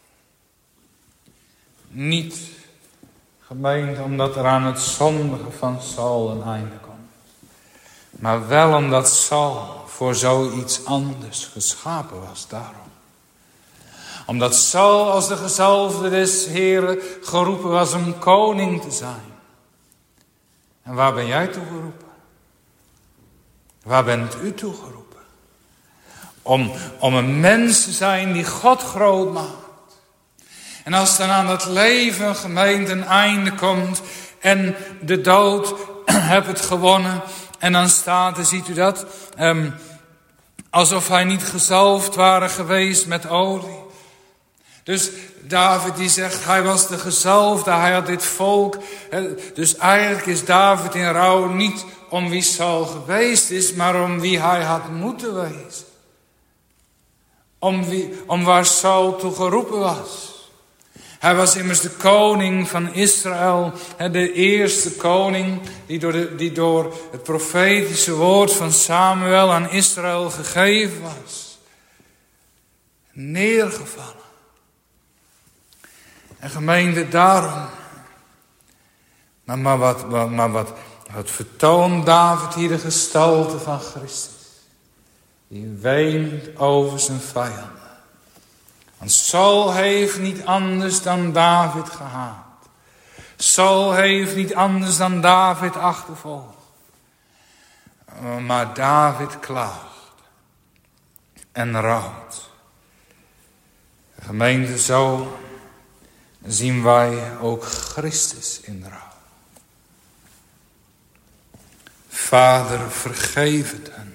[SPEAKER 2] Niet, gemeente, omdat er aan het zondigen van Saul een einde komt. Maar wel omdat Saul voor zoiets anders geschapen was, daarom. Omdat Saul als de gezalfde des Heren geroepen was om koning te zijn. En waar ben jij toe geroepen? Waar bent u toe geroepen? Om, om een mens te zijn die God groot maakt. En als dan aan dat leven, gemeente, een einde komt en de dood hebt het gewonnen. En dan staat er, ziet u dat, um, alsof hij niet gezalfd waren geweest met olie. Dus David die zegt, hij was de gezalfde, hij had dit volk. Dus eigenlijk is David in rouw niet om wie Saul geweest is, maar om wie hij had moeten wezen. Om, wie, om waar Saul toe geroepen was. Hij was immers de koning van Israël. De eerste koning die door, de, die door het profetische woord van Samuel aan Israël gegeven was. Neergevallen. En gemeente daarom. Maar, maar, wat, maar, maar wat, wat vertoont David hier de gestalte van Christus. Die weent over zijn vijanden. Want Saul heeft niet anders dan David gehaat. Saul heeft niet anders dan David achtervolgd. Maar David klaagt. En rouwt. Gemeente, zo zien wij ook Christus in rouw. Vader, vergeef het hen.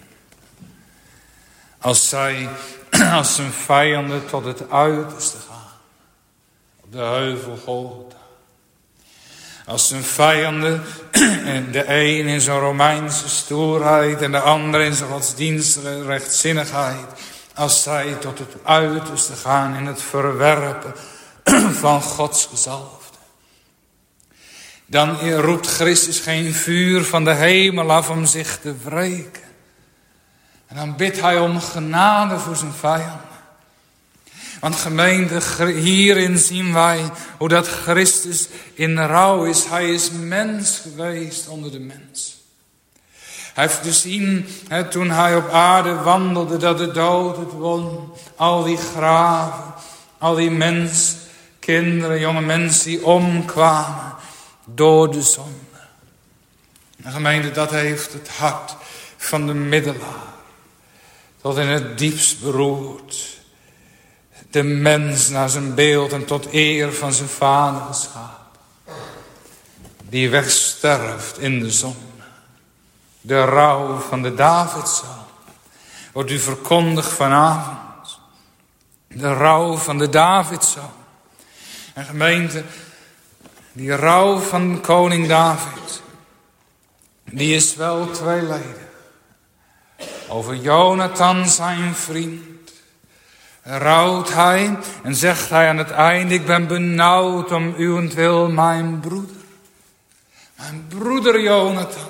[SPEAKER 2] Als zij als zijn vijanden tot het uiterste gaan. Op de heuvel Golgotha. Als zijn vijanden, de een in zijn Romeinse stoerheid en de ander in zijn godsdienstige rechtzinnigheid. Als zij tot het uiterste gaan in het verwerpen van Gods gezalfde. Dan roept Christus geen vuur van de hemel af om zich te wreken. En dan bidt hij om genade voor zijn vijanden. Want gemeente, hierin zien wij hoe dat Christus in rouw is. Hij is mens geweest onder de mens. Hij heeft gezien, hè, toen hij op aarde wandelde, dat de dood het won. Al die graven, al die mensen, kinderen, jonge mensen die omkwamen door de zonde. En gemeente, dat heeft het hart van de middelaar tot in het diepst beroerd. De mens naar zijn beeld en tot eer van zijn vader geschapen. Die wegsterft in de zonde. De rouw van de Davidzoon wordt u verkondigd vanavond. De rouw van de Davidzoon. En gemeente, die rouw van koning David, die is wel tweeledig. Over Jonathan zijn vriend rouwt hij en zegt hij aan het einde: ik ben benauwd om uwentwil, mijn broeder. Mijn broeder Jonathan.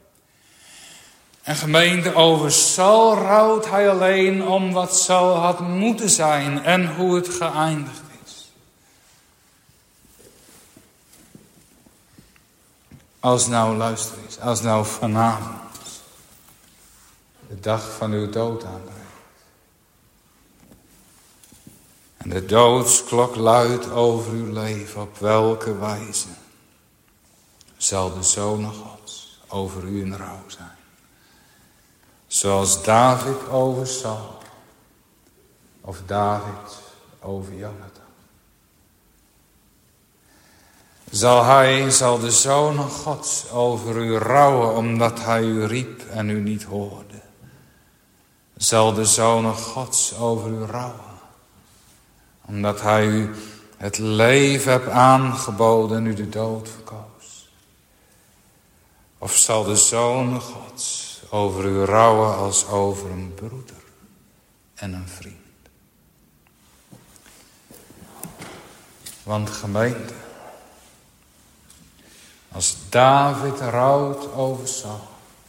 [SPEAKER 2] En gemeente, over Saul rouwt hij alleen om wat Saul had moeten zijn en hoe het geëindigd is. Als nou, luister eens, als nou vanavond de dag van uw dood aanbreekt. En de doodsklok luidt over uw leven, op welke wijze zal de Zoon Gods over u in rouw zijn. Zoals David over Saul. Of David over Jonathan. Zal hij, zal de Zoon Gods over u rouwen omdat hij u riep en u niet hoorde. Zal de Zoon Gods over u rouwen omdat hij u het leven hebt aangeboden en u de dood verkoos. Of zal de Zoon Gods over u rouwen als over een broeder en een vriend. Want gemeente, als David rouwt over Saul,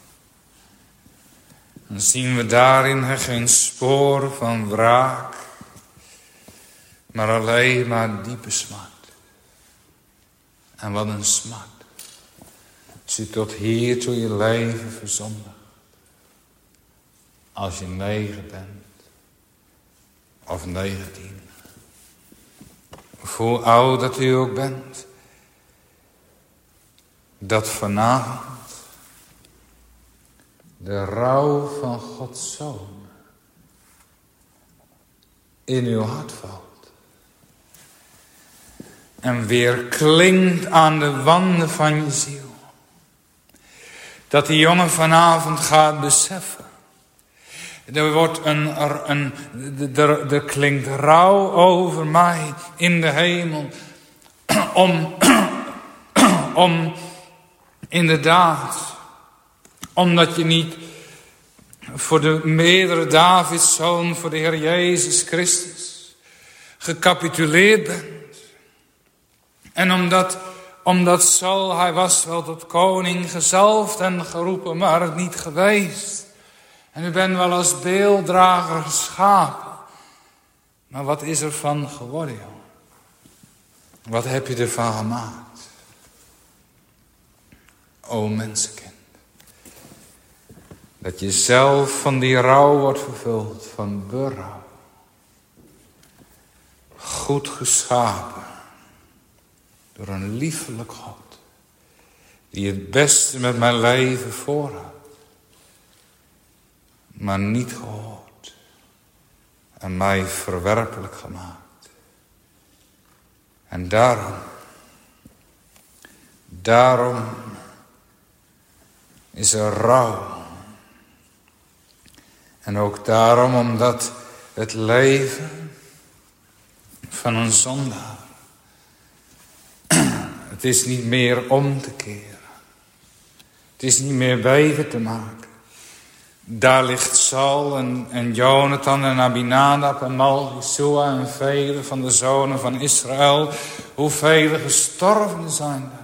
[SPEAKER 2] dan zien we daarin geen spoor van wraak, maar alleen maar diepe smart. En wat een smart. Als je tot hier toe je leven verzondigt. Als je negen bent. Of negentien. Of hoe oud dat u ook bent. Dat vanavond de rouw van Gods Zoon in uw hart valt. En weer klinkt aan de wanden van je ziel. Dat die jongen vanavond gaat beseffen. Er wordt een, een, er, er klinkt rouw over mij in de hemel. Om, om inderdaad, omdat je niet voor de meerdere Davidszoon, voor de Heer Jezus Christus, gecapituleerd bent. En omdat, omdat Saul, hij was wel tot koning gezalfd en geroepen, maar het niet geweest. En u bent wel als beelddrager geschapen. Maar wat is er van geworden, joh? Wat heb je ervan gemaakt? O mensenkind. Dat je zelf van die rouw wordt vervuld, van berouw. Goed geschapen. Door een liefelijk God. Die het beste met mijn leven voor had. Maar niet gehoord. En mij verwerpelijk gemaakt. En daarom. Daarom is er rouw. En ook daarom omdat het leven van een zondaar. Het is niet meer om te keren. Het is niet meer beter te maken. Daar ligt Saul en, en Jonathan en Abinadab en Malchishua en vele van de zonen van Israël. Hoeveel gestorven zijn er.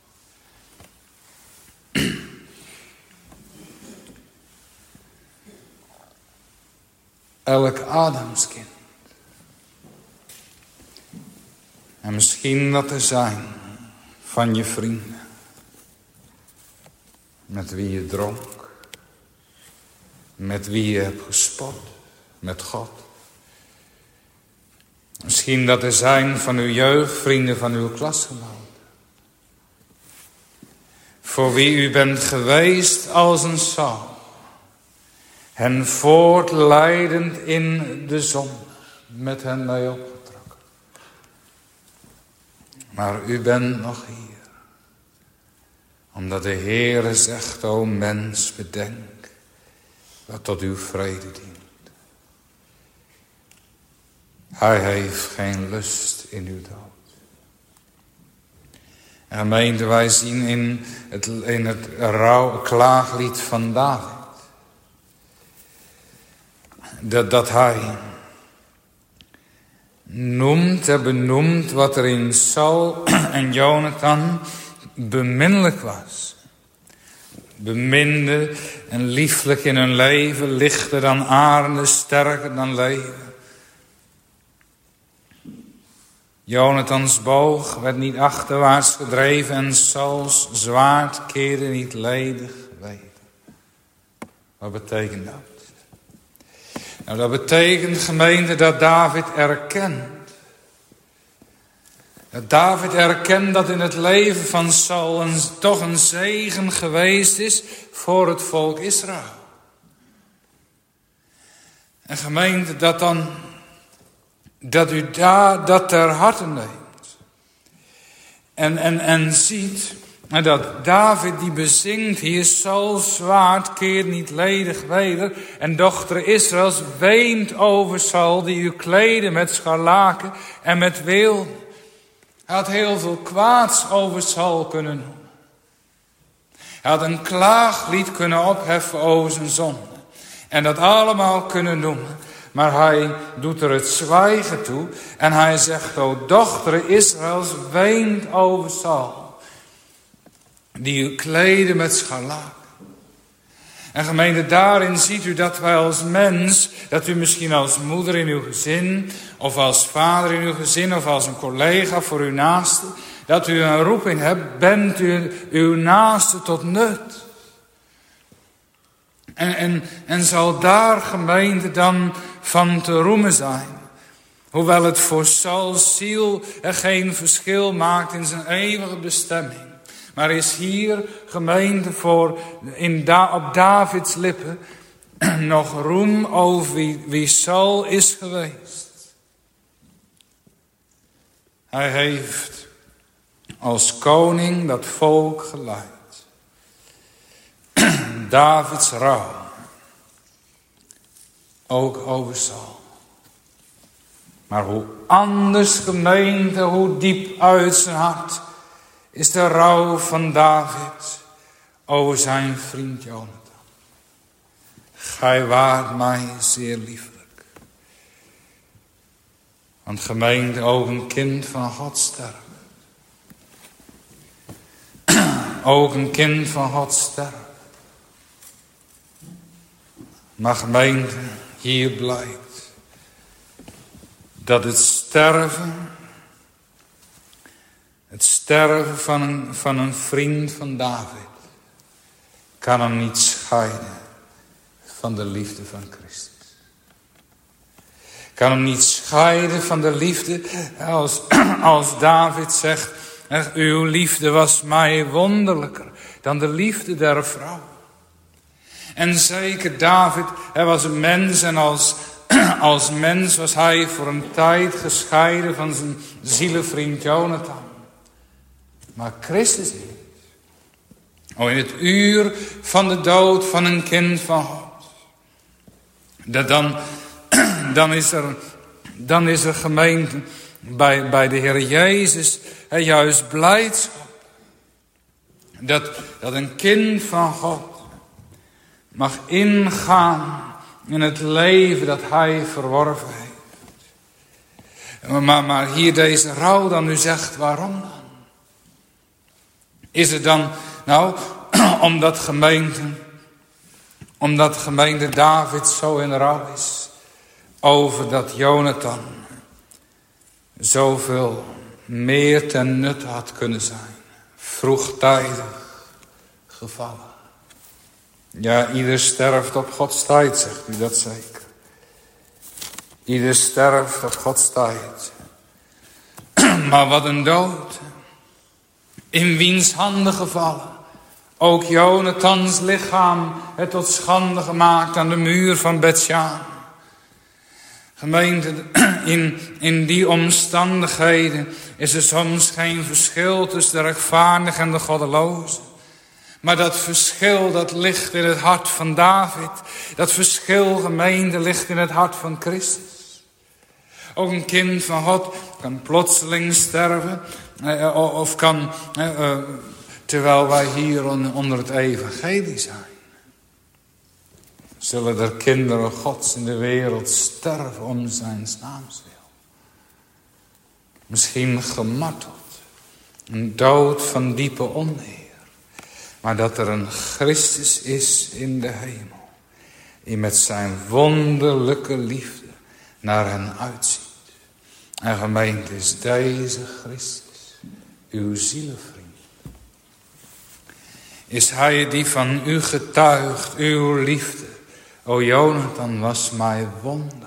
[SPEAKER 2] Elk Adamskind. En misschien dat er zijn van je vrienden. Met wie je dronk. Met wie je hebt gespot. Met God. Misschien dat er zijn van uw jeugdvrienden, van uw klasgenoten. Voor wie u bent geweest als een Saul. En voortleidend in de zonde met hen mee opgetrokken. Maar u bent nog hier. Omdat de Heere zegt, o mens, bedenk wat tot uw vrede dient. Hij heeft geen lust in uw dood. En gemeente, wij zien in het, in het rouw, klaaglied van David. Dat, dat hij noemt en benoemt wat er in Saul en Jonathan beminnelijk was. Beminde en lieflijk in hun leven, lichter dan arenden, sterker dan leven. Jonathans boog werd niet achterwaarts gedreven en Sauls zwaard keerde niet ledig weder. Wat betekent dat? Nou, dat betekent, gemeente, dat David erkent. Dat David erkent dat in het leven van Saul een, toch een zegen geweest is voor het volk Israël. En gemeente, dat dan, dat u daar dat ter harte neemt. En, en, en ziet dat David die bezingt hier, Sauls zwaard keert niet ledig weder. En dochter Israëls weent over Saul die u kleedde met scharlaken en met weel. Hij had heel veel kwaads over Saul kunnen noemen. Hij had een klaaglied kunnen opheffen over zijn zonde. En dat allemaal kunnen noemen. Maar hij doet er het zwijgen toe. En hij zegt, o dochter Israëls, weent over Saul. Die u kleden met scharlaken. En gemeente, daarin ziet u dat wij als mens, dat u misschien als moeder in uw gezin, of als vader in uw gezin, of als een collega voor uw naaste, dat u een roeping hebt, bent u uw naaste tot nut. En, en, en zal daar, gemeente, dan van te roemen zijn. Hoewel het voor Sauls ziel er geen verschil maakt in zijn eeuwige bestemming. Maar is hier, gemeente, voor in da, op Davids lippen nog roem over wie, wie Saul is geweest. Hij heeft als koning dat volk geleid. Davids rouw. Ook over Saul. Maar hoe anders, gemeente, hoe diep uit zijn hart is de rouw van David over zijn vriend Jonathan. Gij waart mij zeer liefelijk. Want gemeente, ook een kind van God sterven. ook een kind van God sterven. Maar gemeente, hier blijkt dat het sterven, het sterven van een, van een vriend van David, kan hem niet scheiden van de liefde van Christus. Kan hem niet scheiden van de liefde, als, als David zegt, uw liefde was mij wonderlijker dan de liefde der vrouw. En zeker David, hij was een mens en als, als mens was hij voor een tijd gescheiden van zijn zielevriend Jonathan. Maar Christus niet. Oh, in het uur van de dood van een kind van God. Dat dan, dan, is er, dan is er gemeente bij, bij de Heer Jezus hè, juist blijdschap. Dat, dat een kind van God mag ingaan in het leven dat hij verworven heeft. Maar, maar hier deze rouw dan, u zegt waarom dan? Is het dan, nou, omdat gemeente, omdat gemeente David zo in rouw is over dat Jonathan zoveel meer ten nut had kunnen zijn. Vroegtijdig gevallen. Ja, ieder sterft op Gods tijd, zegt u dat zeker. Ieder sterft op Gods tijd. Maar wat een dood. In wiens handen gevallen. Ook Jonathans lichaam het tot schande gemaakt aan de muur van Betsjan. Gemeente, in, in die omstandigheden is er soms geen verschil tussen de rechtvaardige en de goddeloze. Maar dat verschil, dat ligt in het hart van David. Dat verschil, gemeente, ligt in het hart van Christus. Ook een kind van God kan plotseling sterven. Of kan, terwijl wij hier onder het evangelie zijn. Zullen er kinderen Gods in de wereld sterven om zijn naams wil. Misschien gemarteld. Een dood van diepe onheer. Maar dat er een Christus is in de hemel. Die met zijn wonderlijke liefde naar hen uitziet. En gemeente, is deze Christus uw zielevriend? Is hij die van u getuigt, uw liefde? O Jonathan was mij wonderlijker.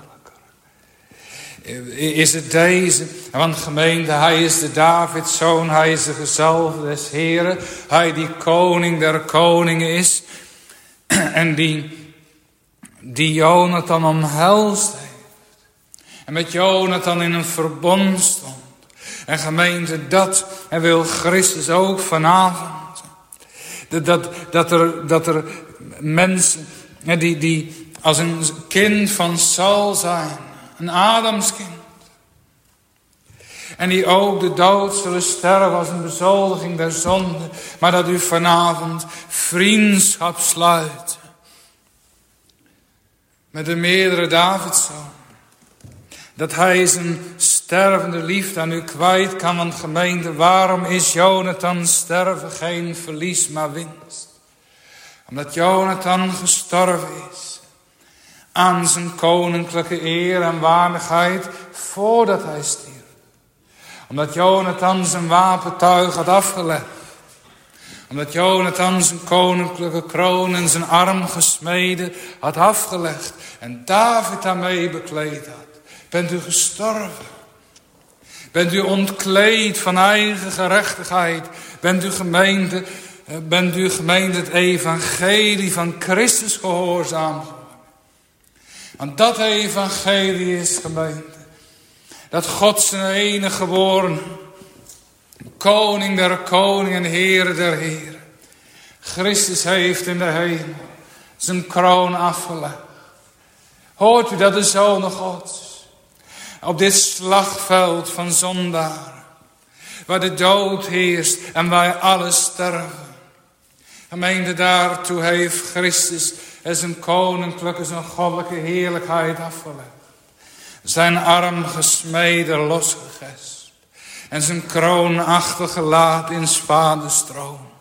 [SPEAKER 2] Is het deze? Want gemeente, hij is de Davidszoon, hij is de gezalfde des Heren. Hij die koning der koningen is. En die, die Jonathan omhelst heeft. En met Jonathan in een verbond stond. En gemeente, dat en wil Christus ook vanavond. Dat, dat, dat, er, dat er mensen die, die als een kind van Saul zijn. Een Adamskind. En die ook de dood zullen sterven als een bezoldiging der zonde. Maar dat u vanavond vriendschap sluit. Met de meerdere Davidszoon. Dat hij zijn stervende liefde aan u kwijt kan. Want gemeente, waarom is Jonathan sterven geen verlies maar winst? Omdat Jonathan gestorven is. Aan zijn koninklijke eer en waardigheid voordat hij stierf. Omdat Jonathan zijn wapentuig had afgelegd. Omdat Jonathan zijn koninklijke kroon en zijn arm gesmeden had afgelegd. En David daarmee bekleed had. Bent u gestorven? Bent u ontkleed van eigen gerechtigheid? Bent u gemeente, bent u gemeente het evangelie van Christus gehoorzaam geworden? Want dat evangelie is, gemeente, dat God zijn enige geboren, koning der koningen en Heere der heren, Christus heeft in de hemel zijn kroon afgelegd. Hoort u dat de Zoon Gods op dit slagveld van zondaren, waar de dood heerst en waar alles sterven. Gemeente, daartoe heeft Christus en zijn koninklijke, zijn goddelijke heerlijkheid afgelegd. Zijn arm gesmeden losgegespt. En zijn kroon achtergelaten in spadestroom.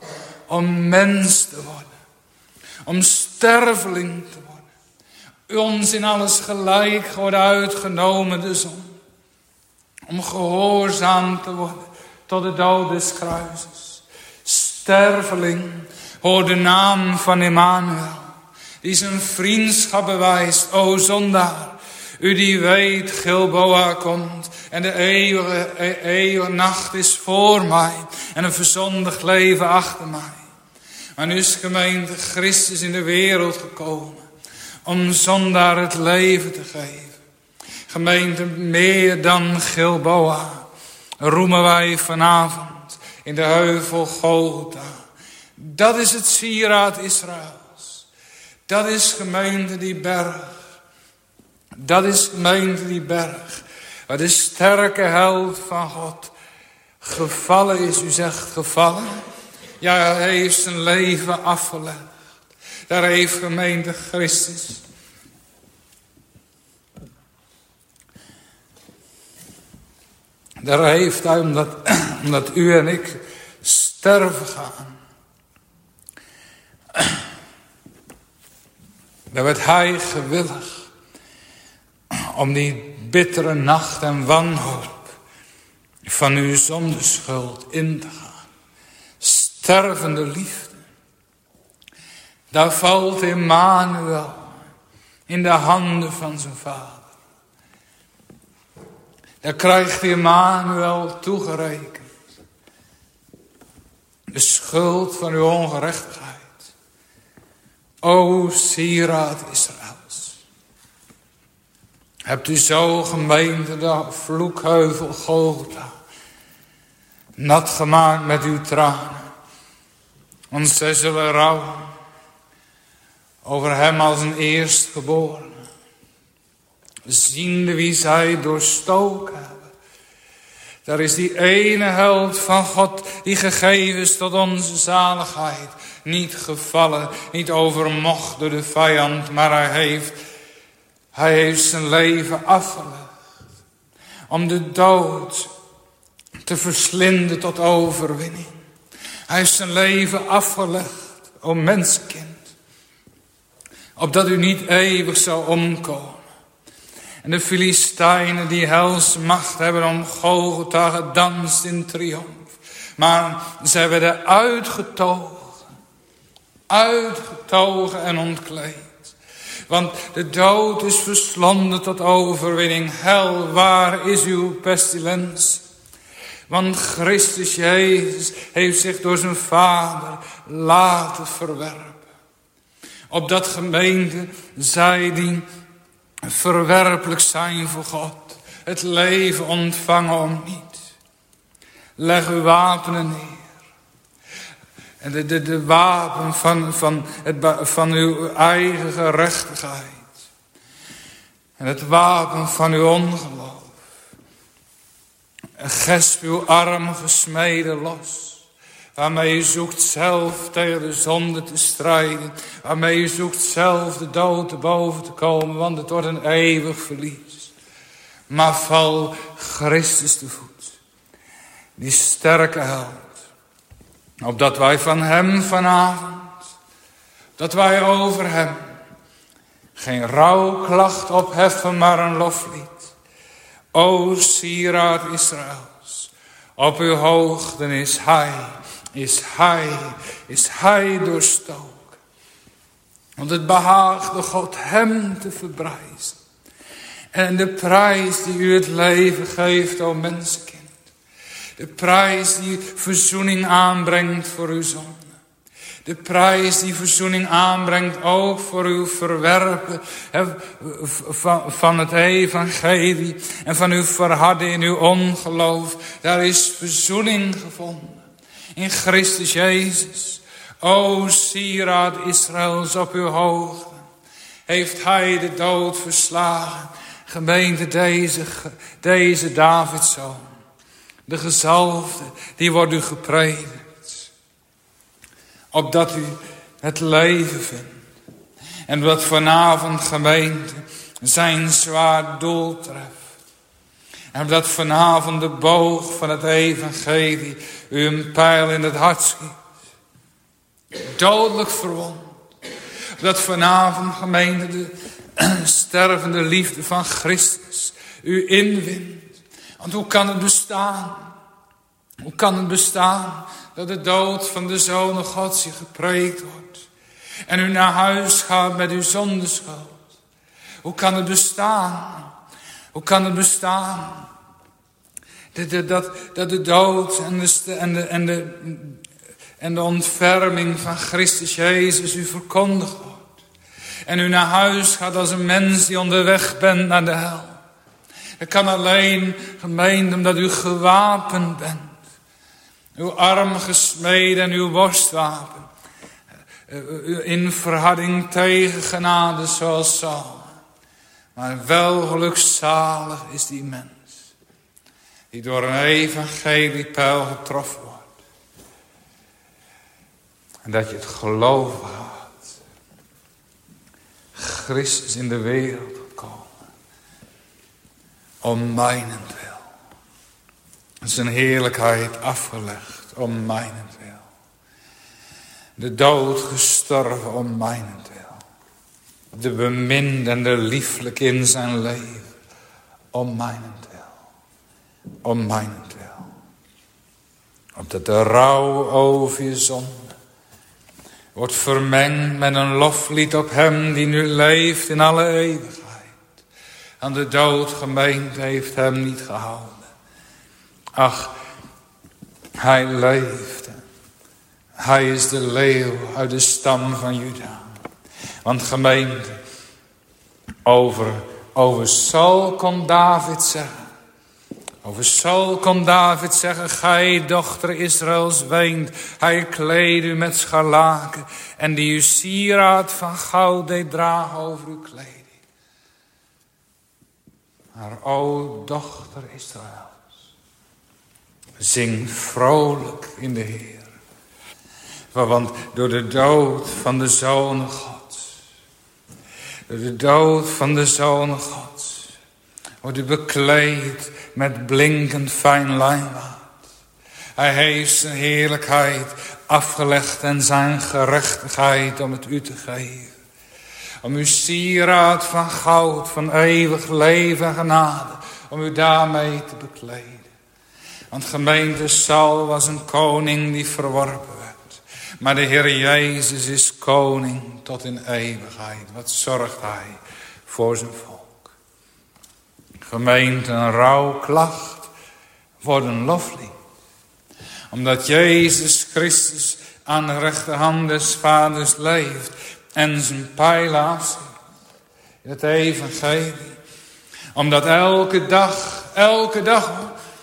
[SPEAKER 2] om mens te worden. Om sterveling te worden. Ons in alles gelijk geworden, uitgenomen de zon. Om gehoorzaam te worden tot de dood des kruises. Sterveling, hoor de naam van Emmanuel. Die zijn vriendschap bewijst, o zondaar. U die weet, Gilboa komt. En de eeuwige, eeuwige nacht is voor mij. En een verzondigd leven achter mij. Maar nu is gemeente Christus in de wereld gekomen. Om zondaar het leven te geven. Gemeente, meer dan Gilboa. Roemen wij vanavond in de heuvel Golgotha. Dat is het sieraad Israëls. Dat is gemeente die berg. Dat is gemeente die berg. Waar de sterke held van God gevallen is. U zegt gevallen. Ja, hij heeft zijn leven afgelegd. Daar heeft gemeente Christus. Daar heeft hij, omdat, omdat u en ik sterven gaan. Daar werd hij gewillig. Om die bittere nacht en wanhoop van uw zondeschuld in te gaan. Stervende liefde. Daar valt Emmanuel in de handen van zijn vader. Daar krijgt Emmanuel toegerekend. De schuld van uw ongerechtigheid. O sieraad Israëls. Hebt u zo gemeente de vloekheuvel Golgotha nat gemaakt met uw tranen. Want zij zullen rouwen over hem als een eerstgeborene. Ziende wie zij doorstoken hebben. Daar is die ene held van God die gegeven is tot onze zaligheid. Niet gevallen, niet overmocht door de vijand, maar hij heeft, hij heeft zijn leven afgelegd. Om de dood te verslinden tot overwinning. Hij heeft zijn leven afgelegd, o mensenkind. Opdat u niet eeuwig zou omkomen. En de Filistijnen die helse macht hebben om Golgotha gedanst in triomf. Maar zij werden uitgetogen. Uitgetogen en ontkleed. Want de dood is verslonden tot overwinning. Hel, waar is uw pestilentie? Want Christus Jezus heeft zich door zijn Vader laten verwerpen. Opdat gemeente, zij die verwerpelijk zijn voor God, het leven ontvangen om niet. Leg uw wapenen neer. En de, de, de wapen van, van, het, van uw eigen gerechtigheid. En het wapen van uw ongeloof. En gesp uw arm gesmeden los. Waarmee u zoekt zelf tegen de zonde te strijden. Waarmee u zoekt zelf de dood te boven te komen. Want het wordt een eeuwig verlies. Maar val Christus te voet. Die sterke held. Opdat wij van hem vanavond. Dat wij over hem. Geen rouwklacht opheffen, maar een loflied. O sieraad Israëls. Op uw hoogten is hij. Is hij, is hij doorstoken. Want het behaagde God hem te verbrijzen. En de prijs die u het leven geeft, o mensenkind. De prijs die verzoening aanbrengt voor uw zonde. De prijs die verzoening aanbrengt ook voor uw verwerpen van het evangelie. En van uw verharden in uw ongeloof. Daar is verzoening gevonden. In Christus Jezus. O sieraad Israëls, op uw hoogte heeft hij de dood verslagen. Gemeente, deze, deze Davidszoon. De gezalfde, die wordt u gepredikt. Opdat u het leven vindt. En dat vanavond gemeente zijn zwaar doel treft. En dat vanavond de boog van het evangelie u een pijl in het hart schiet. Dodelijk verwond. Dat vanavond, gemeente, de stervende liefde van Christus u inwint. Want hoe kan het bestaan? Hoe kan het bestaan dat de dood van de Zoon Gods je gepreekt wordt? En u naar huis gaat met uw zondeschuld. Hoe kan het bestaan? Hoe kan het bestaan? Dat, dat, dat, dat de dood en de, en, de, en, de, en de ontferming van Christus Jezus u verkondigd wordt. En u naar huis gaat als een mens die onderweg bent naar de hel. Dat kan alleen, gemeente, omdat u gewapend bent. Uw arm gesmeden en uw borstwapen. In verharding tegen genade zoals Saul. Maar wel gelukzalig is die mens. Die door een evangeliepijl getroffen wordt. En dat je het geloof had. Christus in de wereld gekomen. Om mijnentwil. Zijn heerlijkheid afgelegd om mijnentwil. De dood gestorven om mijnentwil. De beminde en de lieflijk in zijn leven. Om mijnentwil. Om mijnentwil. Opdat de rouw over je zonde wordt vermengd met een loflied op hem die nu leeft in alle eeuwigheid. Aan de dood, gemeente, heeft hem niet gehouden. Ach, hij leefde. Hij is de leeuw uit de stam van Juda. Want gemeente, over, over Saul kon David zeggen. Over Saul kon David zeggen, gij dochter Israëls weent. Hij kleed u met scharlaken en die u sieraad van goud deed dragen over uw kleding. Maar o dochter Israëls, zing vrolijk in de Heer. Want door de dood van de Zoon Gods, door de dood van de Zoon Gods, wordt u bekleed met blinkend fijn lijnwaad. Hij heeft zijn heerlijkheid afgelegd en zijn gerechtigheid om het u te geven. Om uw sieraad van goud, van eeuwig leven en genade, om u daarmee te bekleden. Want gemeente, Saul was een koning die verworpen werd. Maar de Heer Jezus is koning tot in eeuwigheid. Wat zorgt hij voor zijn volk. Gemeente, een rouwklacht wordt een loflied. Omdat Jezus Christus aan de rechterhand des Vaders leeft. En zijn pijl afziet. In het evangelie. Omdat elke dag, elke dag.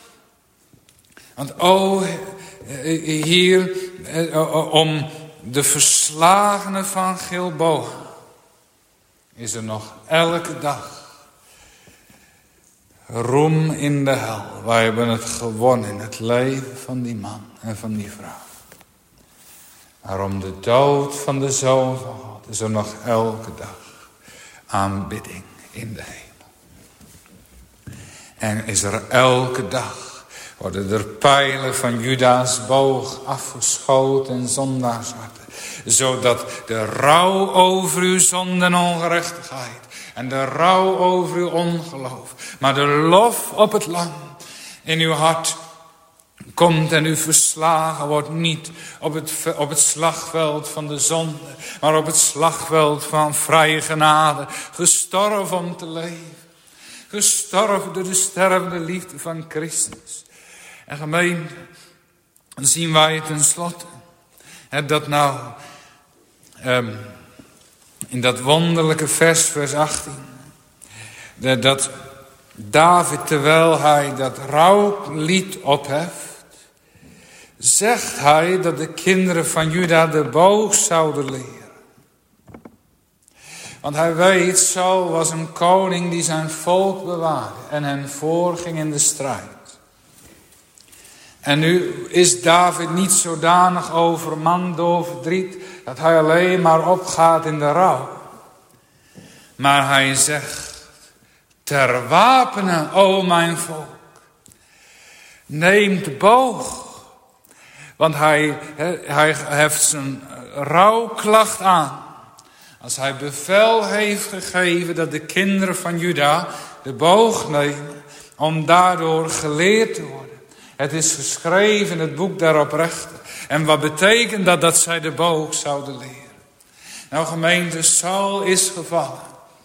[SPEAKER 2] Want o, hier om de verslagenen van Gilboa. Is er nog elke dag. Roem in de hel. Wij hebben het gewonnen in het leven van die man en van die vrouw. Maar om de dood van de Zoon van God is er nog elke dag aanbidding in de hemel. En is er elke dag, worden er pijlen van Juda's boog afgeschoten in zondaarsharten. Zodat de rouw over uw zonde en ongerechtigheid en de rouw over uw ongeloof, maar de lof op het lam in uw hart komt en u verslagen wordt niet op het, op het slagveld van de zonde, maar op het slagveld van vrije genade. Gestorven om te leven. Gestorven door de stervende liefde van Christus. En gemeente, dan zien wij tenslotte dat nou um, in dat wonderlijke vers, vers achttien, dat David, terwijl hij dat rouwlied opheft, zegt hij dat de kinderen van Juda de boog zouden leren. Want hij weet, Saul was een koning die zijn volk bewaarde en hen voorging in de strijd. En nu is David niet zodanig overmand door verdriet dat hij alleen maar opgaat in de rouw. Maar hij zegt, ter wapenen, o mijn volk, neem de boog. Want hij, hij heeft zijn rouwklacht aan. Als hij bevel heeft gegeven dat de kinderen van Juda de boog nemen om daardoor geleerd te worden. Het is geschreven in het boek der oprechten. En wat betekent dat dat zij de boog zouden leren? Nou gemeente, Saul is gevallen.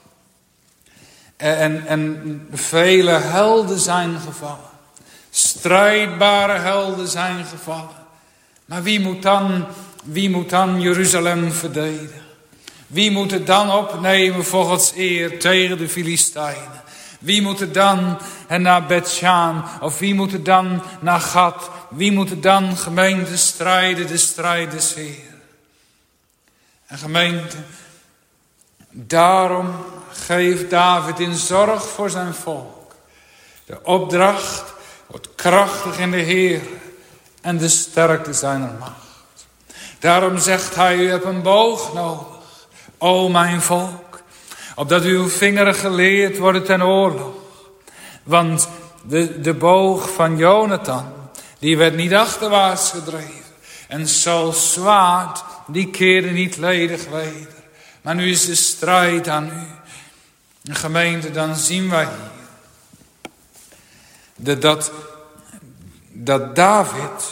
[SPEAKER 2] En, en vele helden zijn gevallen. Strijdbare helden zijn gevallen. Maar wie moet dan, wie moet dan Jeruzalem verdedigen? Wie moet het dan opnemen voor Gods eer tegen de Filistijnen? Wie moet het dan naar Bet-Shan? Of wie moet het dan naar Gad? Wie moet het dan gemeente strijden, de strijd des Heer? En gemeente, daarom geeft David in zorg voor zijn volk de opdracht: wordt krachtig in de Heer en de sterkte zijner macht. Daarom zegt hij: u hebt een boog nodig, o mijn volk, opdat uw vingeren geleerd worden ten oorlog. Want de, de boog van Jonathan, die werd niet achterwaarts gedreven. En Sauls zwaard, die keerde niet ledig weder. Maar nu is de strijd aan u. En gemeente, dan zien wij hier dat, dat, dat David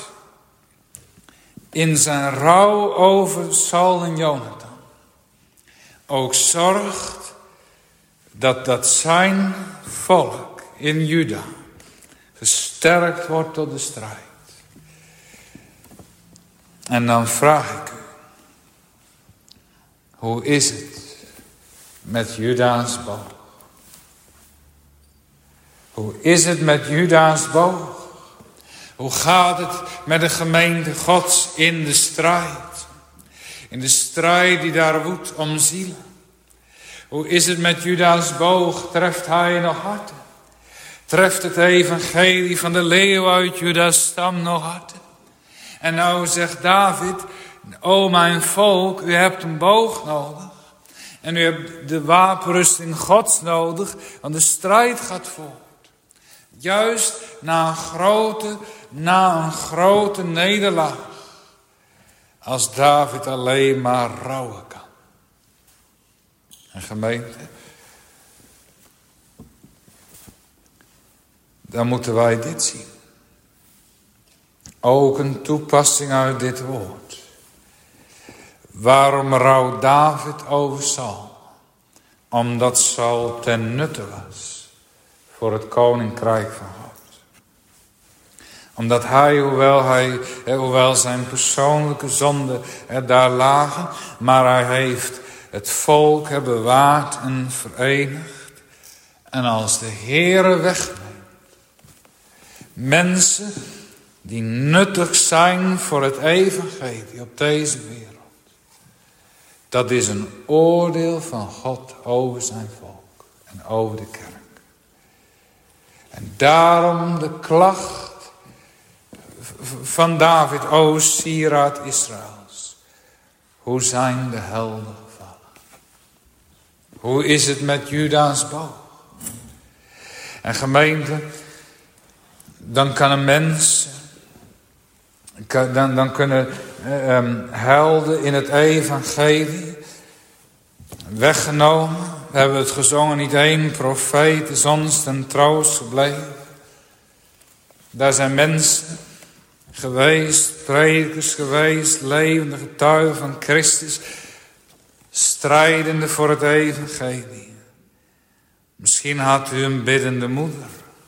[SPEAKER 2] in zijn rouw over Saul en Jonathan ook zorgt dat, dat zijn volk in Juda gesterkt wordt tot de strijd. En dan vraag ik u, hoe is het met Juda's boog? Hoe is het met Juda's boog? Hoe gaat het met de gemeente Gods in de strijd? In de strijd die daar woedt om zielen. Hoe is het met Juda's boog? Treft hij nog harten? Treft het evangelie van de leeuw uit Juda's stam nog harten? En nou zegt David: o mijn volk, u hebt een boog nodig. En u hebt de wapenrusting Gods nodig, want de strijd gaat voort. Juist na een grote, na een grote nederlaag. Als David alleen maar rouwen kan. En gemeente, dan moeten wij dit zien. Ook een toepassing uit dit woord. Waarom rouwt David over Saul? Omdat Saul ten nutte was voor het koninkrijk van God. Omdat hij, hoewel, hij, hoewel zijn persoonlijke zonden er daar lagen, maar hij heeft het volk bewaard en verenigd. En als de Heere wegneemt, mensen die nuttig zijn voor het evangelie op deze wereld. Dat is een oordeel van God over zijn volk en over de kerk. En daarom de klacht van David, o sieraad Israëls. Hoe zijn de helden gevallen? Hoe is het met Juda's boog? En gemeente, dan kan een mens, dan, dan kunnen um, helden in het evangelie weggenomen. We hebben het gezongen, niet één profeet is ons ten troost gebleven. Daar zijn mensen geweest, predikers geweest, levende getuigen van Christus, strijdende voor het evangelie. Misschien had u een biddende moeder,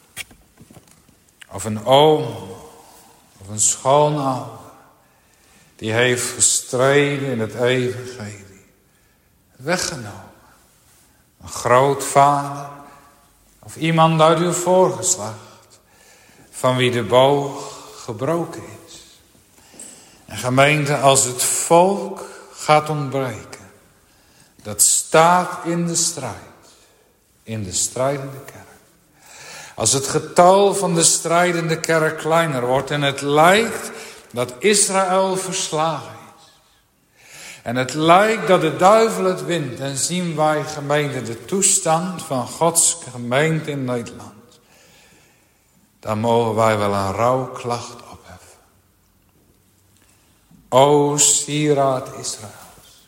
[SPEAKER 2] of een oom, of een schoonouder, die heeft gestreden in het evangelie, weggenomen. Een grootvader, of iemand uit uw voorgeslacht, van wie de boog gebroken is. En gemeente, als het volk gaat ontbreken, dat staat in de strijd, in de strijdende kerk. Als het getal van de strijdende kerk kleiner wordt en het lijkt dat Israël verslagen is. En het lijkt dat de duivel het wint. En zien wij gemeente de toestand van Gods gemeente in Nederland. Dan mogen wij wel een rouwklacht opheffen. O sieraad Israëls.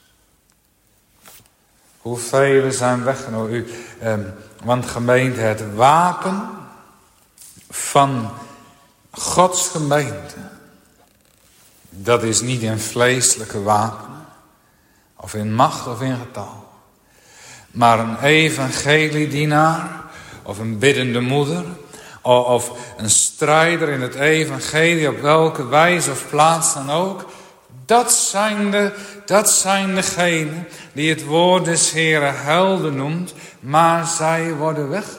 [SPEAKER 2] Hoeveel zijn weggenomen. U, eh, want gemeente, het wapen van Gods gemeente, dat is niet in vleeselijke wapenen, of in macht of in getal. Maar een evangeliedienaar, of een biddende moeder, of een strijder in het evangelie, op welke wijze of plaats dan ook. Dat zijn, de, dat zijn degenen die het woord des Heren helden noemt, maar zij worden weggenomen.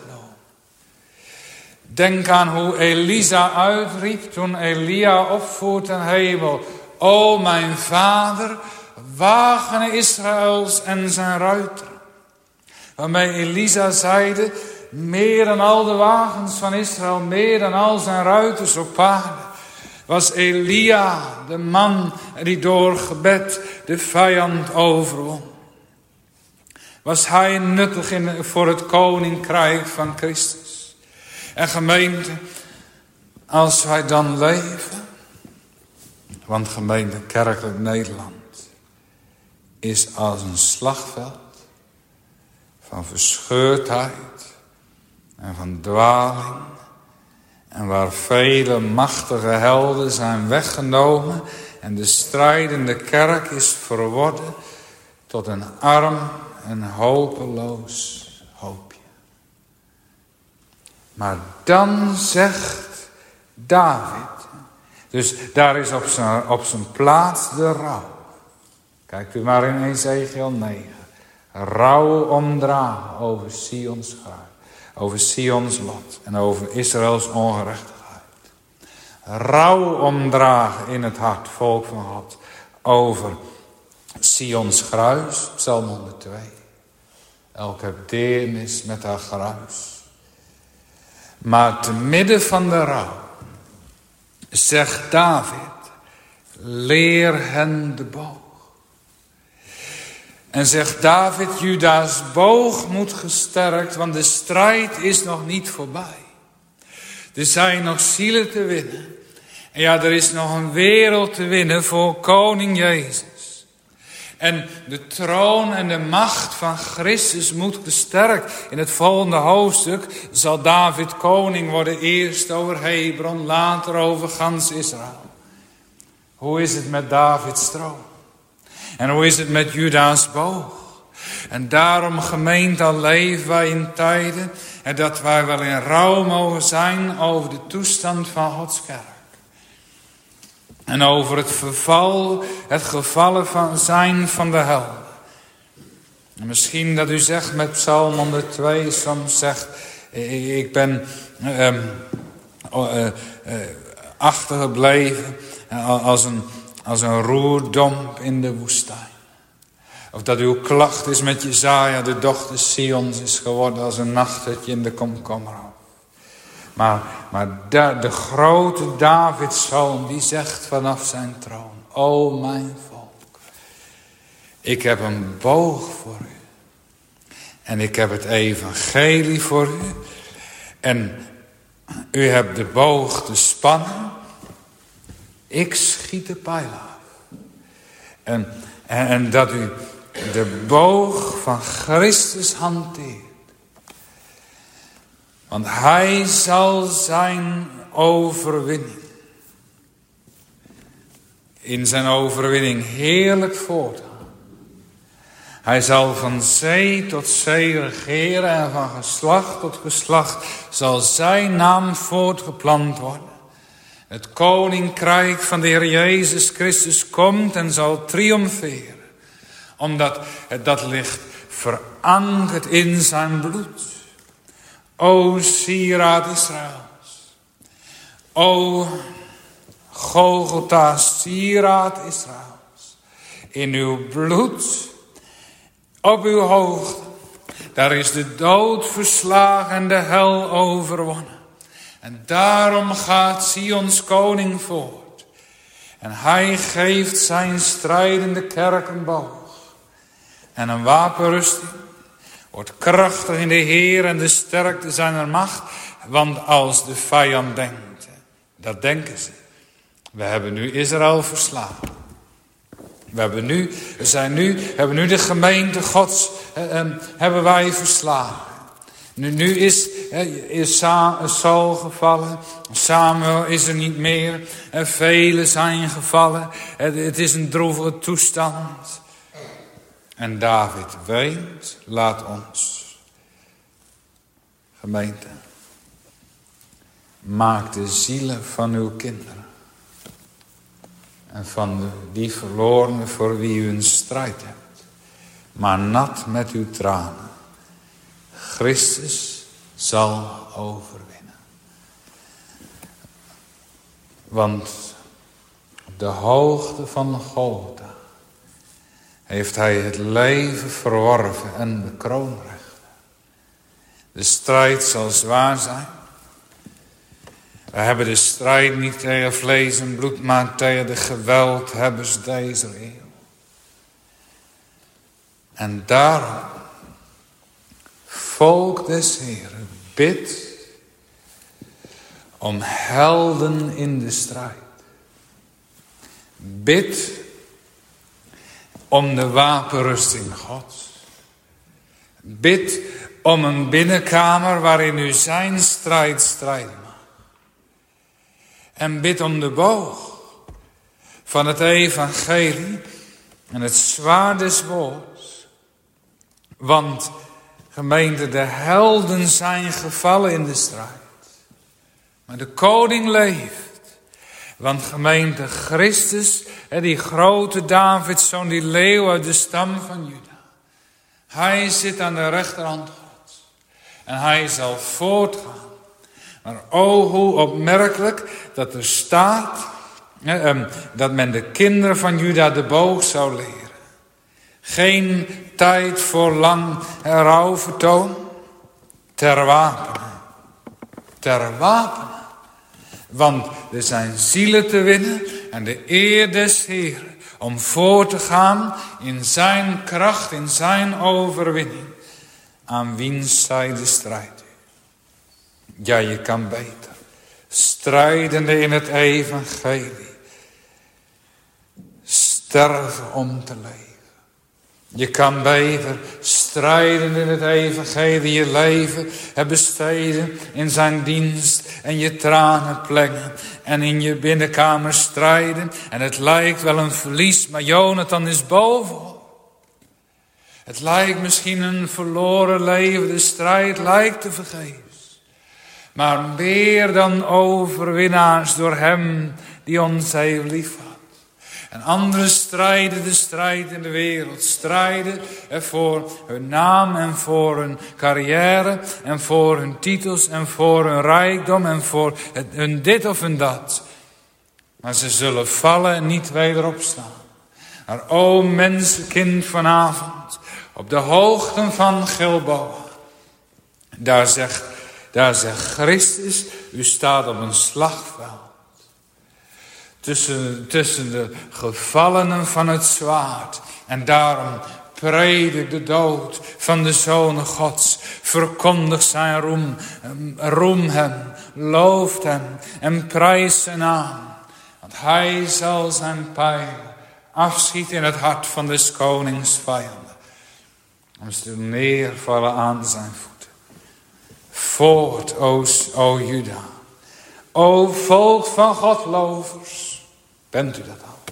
[SPEAKER 2] Denk aan hoe Elisa uitriep toen Elia opvoer ten hemel. O mijn vader, wagen Israëls en zijn ruiter. Waarmee Elisa zeide, meer dan al de wagens van Israël, meer dan al zijn ruiters op paarden, was Elia de man die door gebed de vijand overwon. Was hij nuttig in, voor het koninkrijk van Christus. En gemeente, als wij dan leven, want gemeente kerkelijk Nederland is als een slagveld van verscheurdheid en van dwaling. En waar vele machtige helden zijn weggenomen en de strijdende kerk is verworden tot een arm en hopeloos hoopje. Maar dan zegt David, dus daar is op zijn, op zijn plaats de rouw. Kijkt u maar in Ezekiel negen. Rouw omdragen over Sions graf. Over Sions lot en over Israëls ongerechtigheid. Rouw omdragen in het hart, volk van God, over Sions gruis, Psalm honderdtwee. Elke deernis met haar gruis. Maar te midden van de rouw zegt David, leer hen de boog. En zegt David, Juda's boog moet gesterkt, want de strijd is nog niet voorbij. Er zijn nog zielen te winnen. En ja, er is nog een wereld te winnen voor koning Jezus. En de troon en de macht van Christus moet gesterkt. In het volgende hoofdstuk zal David koning worden. Eerst over Hebron, later over gans Israël. Hoe is het met Davids troon? En hoe is het met Juda's boog? En daarom, gemeente, al leven wij in tijden en dat wij wel in rouw mogen zijn over de toestand van Gods kerk. En over het verval, het gevallen van zijn van de helden. En misschien dat u zegt met Psalm honderdtwee, soms zegt, ik ben uh, uh, uh, achtergebleven als een... Als een roerdomp in de woestijn. Of dat uw klacht is met Jesaja, de dochter Sions is geworden als een nachthutje in de komkommerhof. Maar, maar de, de grote Davidszoon die zegt vanaf zijn troon. O mijn volk. Ik heb een boog voor u. En ik heb het evangelie voor u. En u hebt de boog te spannen. Ik schiet de pijl af. En, en, en dat u de boog van Christus hanteert. Want hij zal zijn overwinning. In zijn overwinning heerlijk voortgaan. Hij zal van zee tot zee regeren en van geslacht tot geslacht zal zijn naam voortgeplant worden. Het koninkrijk van de Heer Jezus Christus komt en zal triomferen. Omdat het dat ligt verankerd in zijn bloed. O sieraad Israëls. O Golgotha, sieraad Israëls. In uw bloed, op uw hoogte, daar is de dood verslagen en de hel overwonnen. En daarom gaat Sions koning voort. En hij geeft zijn strijdende kerk een boog. En een wapenrusting. Wordt krachtig in de Heer en de sterkte zijner macht. Want als de vijand denkt. Dat denken ze. We hebben nu Israël verslagen. We hebben nu, we zijn nu, hebben nu de gemeente Gods, eh, eh, hebben wij verslagen. Nu, nu is, eh, is Saul gevallen, Samuel is er niet meer, en velen zijn gevallen. Het, het is een droevige toestand. En David weent, laat ons, gemeente, maak de zielen van uw kinderen en van de, die verlorenen voor wie u een strijd hebt, maar nat met uw tranen. Christus zal overwinnen. Want op de hoogte van Golgotha heeft hij het leven verworven en de kroonrechten. De strijd zal zwaar zijn. We hebben de strijd niet tegen vlees en bloed, maar tegen de geweldhebbers deze eeuw. En daarom, volk des Heeren, bid om helden in de strijd. Bid om de wapenrusting Gods. Bid om een binnenkamer waarin u zijn strijd strijden mag. En bid om de boog van het evangelie en het zwaard des woords. Want, gemeente, de helden zijn gevallen in de strijd. Maar de koning leeft. Want, gemeente, Christus, die grote Davidszoon, die leeuw uit de stam van Juda. Hij zit aan de rechterhand Gods. En hij zal voortgaan. Maar o, hoe opmerkelijk dat er staat eh, dat men de kinderen van Juda de boog zou leren. Geen tijd voor lang rouwvertoon. Ter wapenen. Ter wapenen. Want er zijn zielen te winnen en de eer des Heeren om voor te gaan in zijn kracht, in zijn overwinning. Aan wiens zijde strijdt u? Ja, je kan beter. Strijdende in het evangelie. Sterven om te leven. Je kan beter strijden in het evangelie, je leven het besteden in zijn dienst en je tranen plengen en in je binnenkamer strijden. En het lijkt wel een verlies, maar Jonathan is bovenop. Het lijkt misschien een verloren leven, de strijd lijkt te vergeefs. Maar meer dan overwinnaars door hem die ons heeft liefgehad. En anderen strijden de strijd in de wereld. Strijden voor hun naam en voor hun carrière. En voor hun titels en voor hun rijkdom. En voor hun dit of hun dat. Maar ze zullen vallen en niet weder opstaan. Maar o mensenkind vanavond. Op de hoogten van Gilboa. Daar zegt, daar zegt Christus. U staat op een slagveld. Tussen, tussen de gevallenen van het zwaard. En daarom predik de dood van de zonen Gods. Verkondig zijn roem. Roem hem. Looft hem. En prijs zijn naam. Want hij zal zijn pijl afschieten in het hart van des konings vijanden. Om ze neervallen aan zijn voeten. Voort, o, o Juda. O volk van Godlovers. Bent u dat al?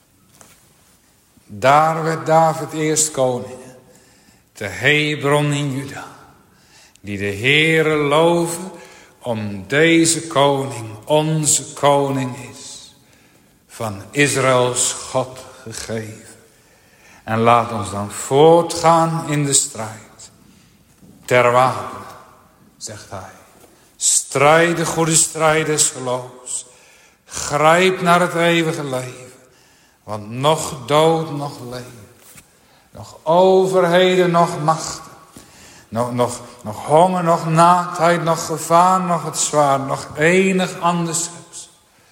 [SPEAKER 2] Daar werd David eerst koning. Te Hebron in Juda. Die de Heere loven om deze koning, onze koning is. Van Israëls God gegeven. En laat ons dan voortgaan in de strijd. Ter wapen, zegt hij. Strijd de goede strijd des geloofs. Grijp naar het eeuwige leven. Want nog dood, nog leven. Nog overheden, nog machten. Nog, nog, nog honger, nog naaktheid, nog gevaar, nog het zwaard. Nog enig ander schepsel.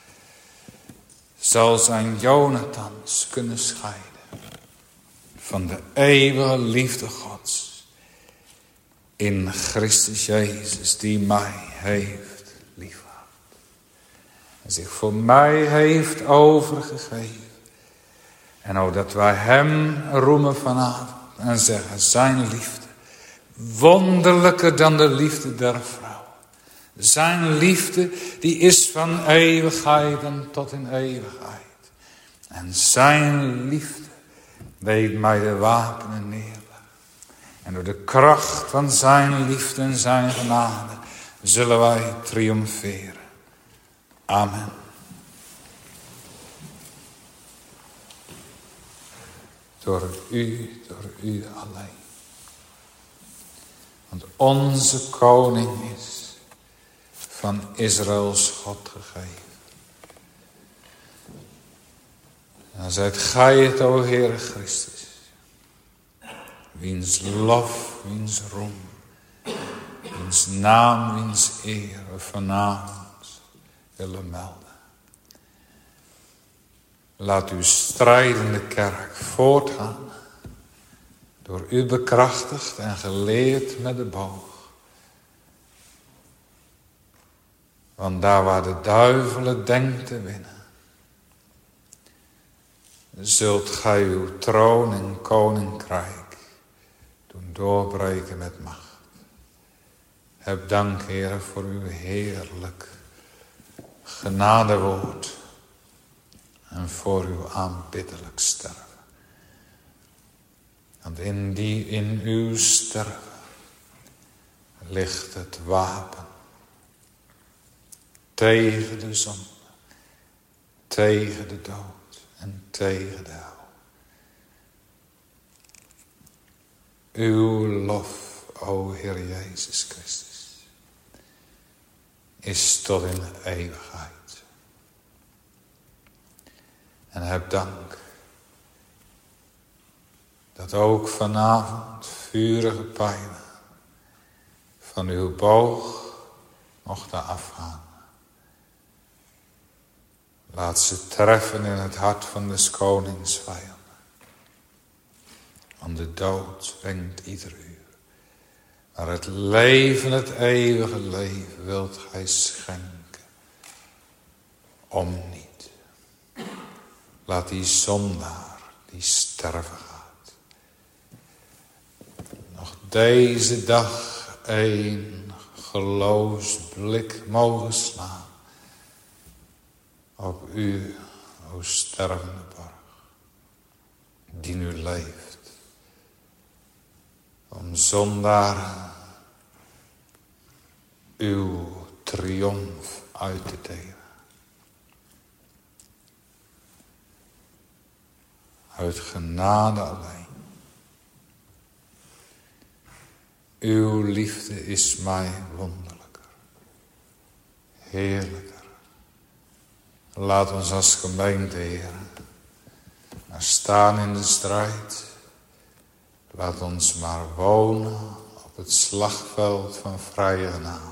[SPEAKER 2] Zal zijn Jonathans kunnen scheiden. Van de eeuwige liefde Gods. In Christus Jezus die mij heeft liefgehad. En zich voor mij heeft overgegeven. En ook dat wij hem roemen vanavond en zeggen, zijn liefde, wonderlijker dan de liefde der vrouw. Zijn liefde, die is van eeuwigheid en tot in eeuwigheid. En zijn liefde deed mij de wapenen neerleggen. En door de kracht van zijn liefde en zijn genade zullen wij triomferen. Amen. Door u, door u alleen. Want onze koning is van Israëls God gegeven. En dan zijt gij het, o Heere Christus, wiens lof, wiens roem, wiens naam, wiens eer we vanavond willen melden. Laat uw strijdende kerk voortgaan, door u bekrachtigd en geleerd met de boog. Want daar waar de duivel het denkt te winnen, zult gij uw troon en koninkrijk doen doorbreken met macht. Heb dank, Heere, voor uw heerlijk genadewoord en voor uw aanbiddelijk sterven. Want in die, in uw sterven ligt het wapen tegen de zonde, tegen de dood en tegen de hel. Uw lof, o Heer Jezus Christus, is tot in de eeuwigheid. En heb dank dat ook vanavond vurige pijlen van uw boog mochten afgaan. Laat ze treffen in het hart van des konings vijanden. Want de dood wenkt ieder uur. Maar het leven, het eeuwige leven, wilt gij schenken. Om niet. Laat die zondaar die sterven gaat. Nog deze dag een geloofsblik mogen slaan. Op u, o stervende borg, die nu leeft. Om zondaren uw triomf uit te delen. Uit genade alleen. Uw liefde is mij wonderlijker, heerlijker. Laat ons als gemeente, Heer, maar staan in de strijd. Laat ons maar wonen op het slagveld van vrije genade.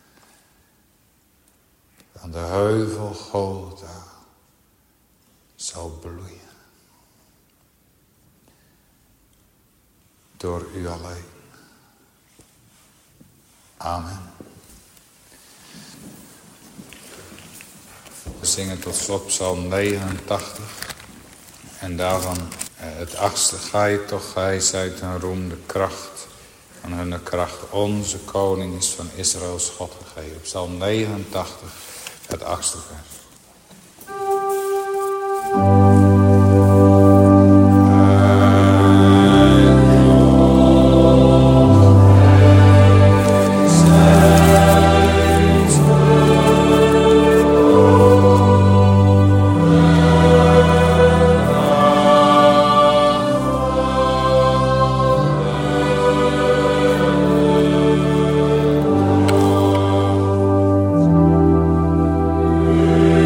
[SPEAKER 2] Aan de heuvel Golgotha zal bloeien. Door u alleen. Amen. We zingen tot slot Psalm negenentachtig. En daarvan eh, het achtste. Gij toch, gij zijt een roem, de kracht van hun kracht. Onze koning is van Israëls God gegeven. Psalm negenentachtig, het achtste vers.
[SPEAKER 3] Amen.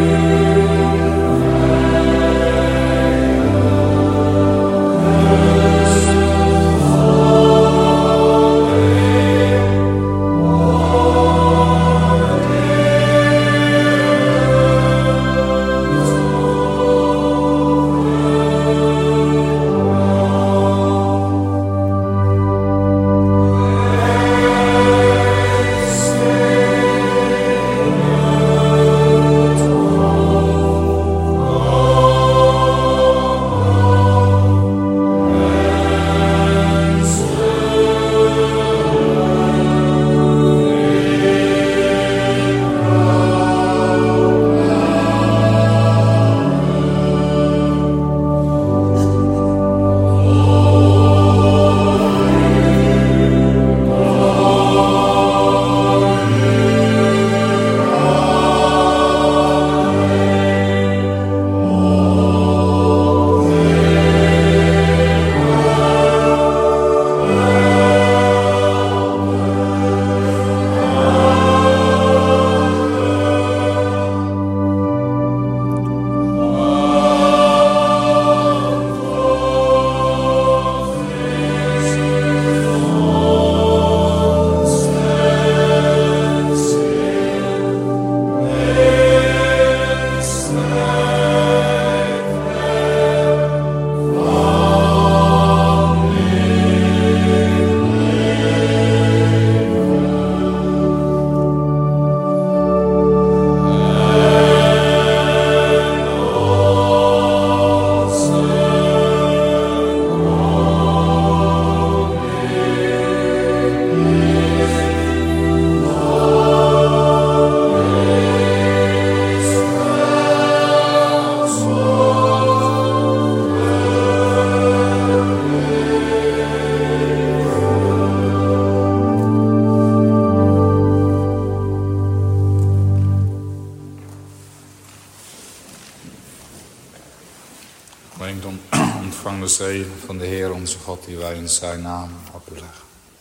[SPEAKER 1] Gemeente, ontvang de zegen van de Heer onze God die wij in zijn naam opleggen.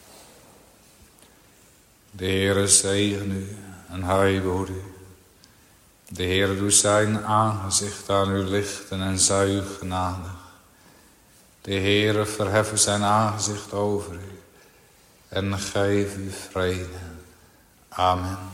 [SPEAKER 1] De Heere zegen u en hij behoedt u. De Heere doet zijn aangezicht aan u lichten en zij u genadig. De Heere verheffen zijn aangezicht over u en geef u vrede. Amen.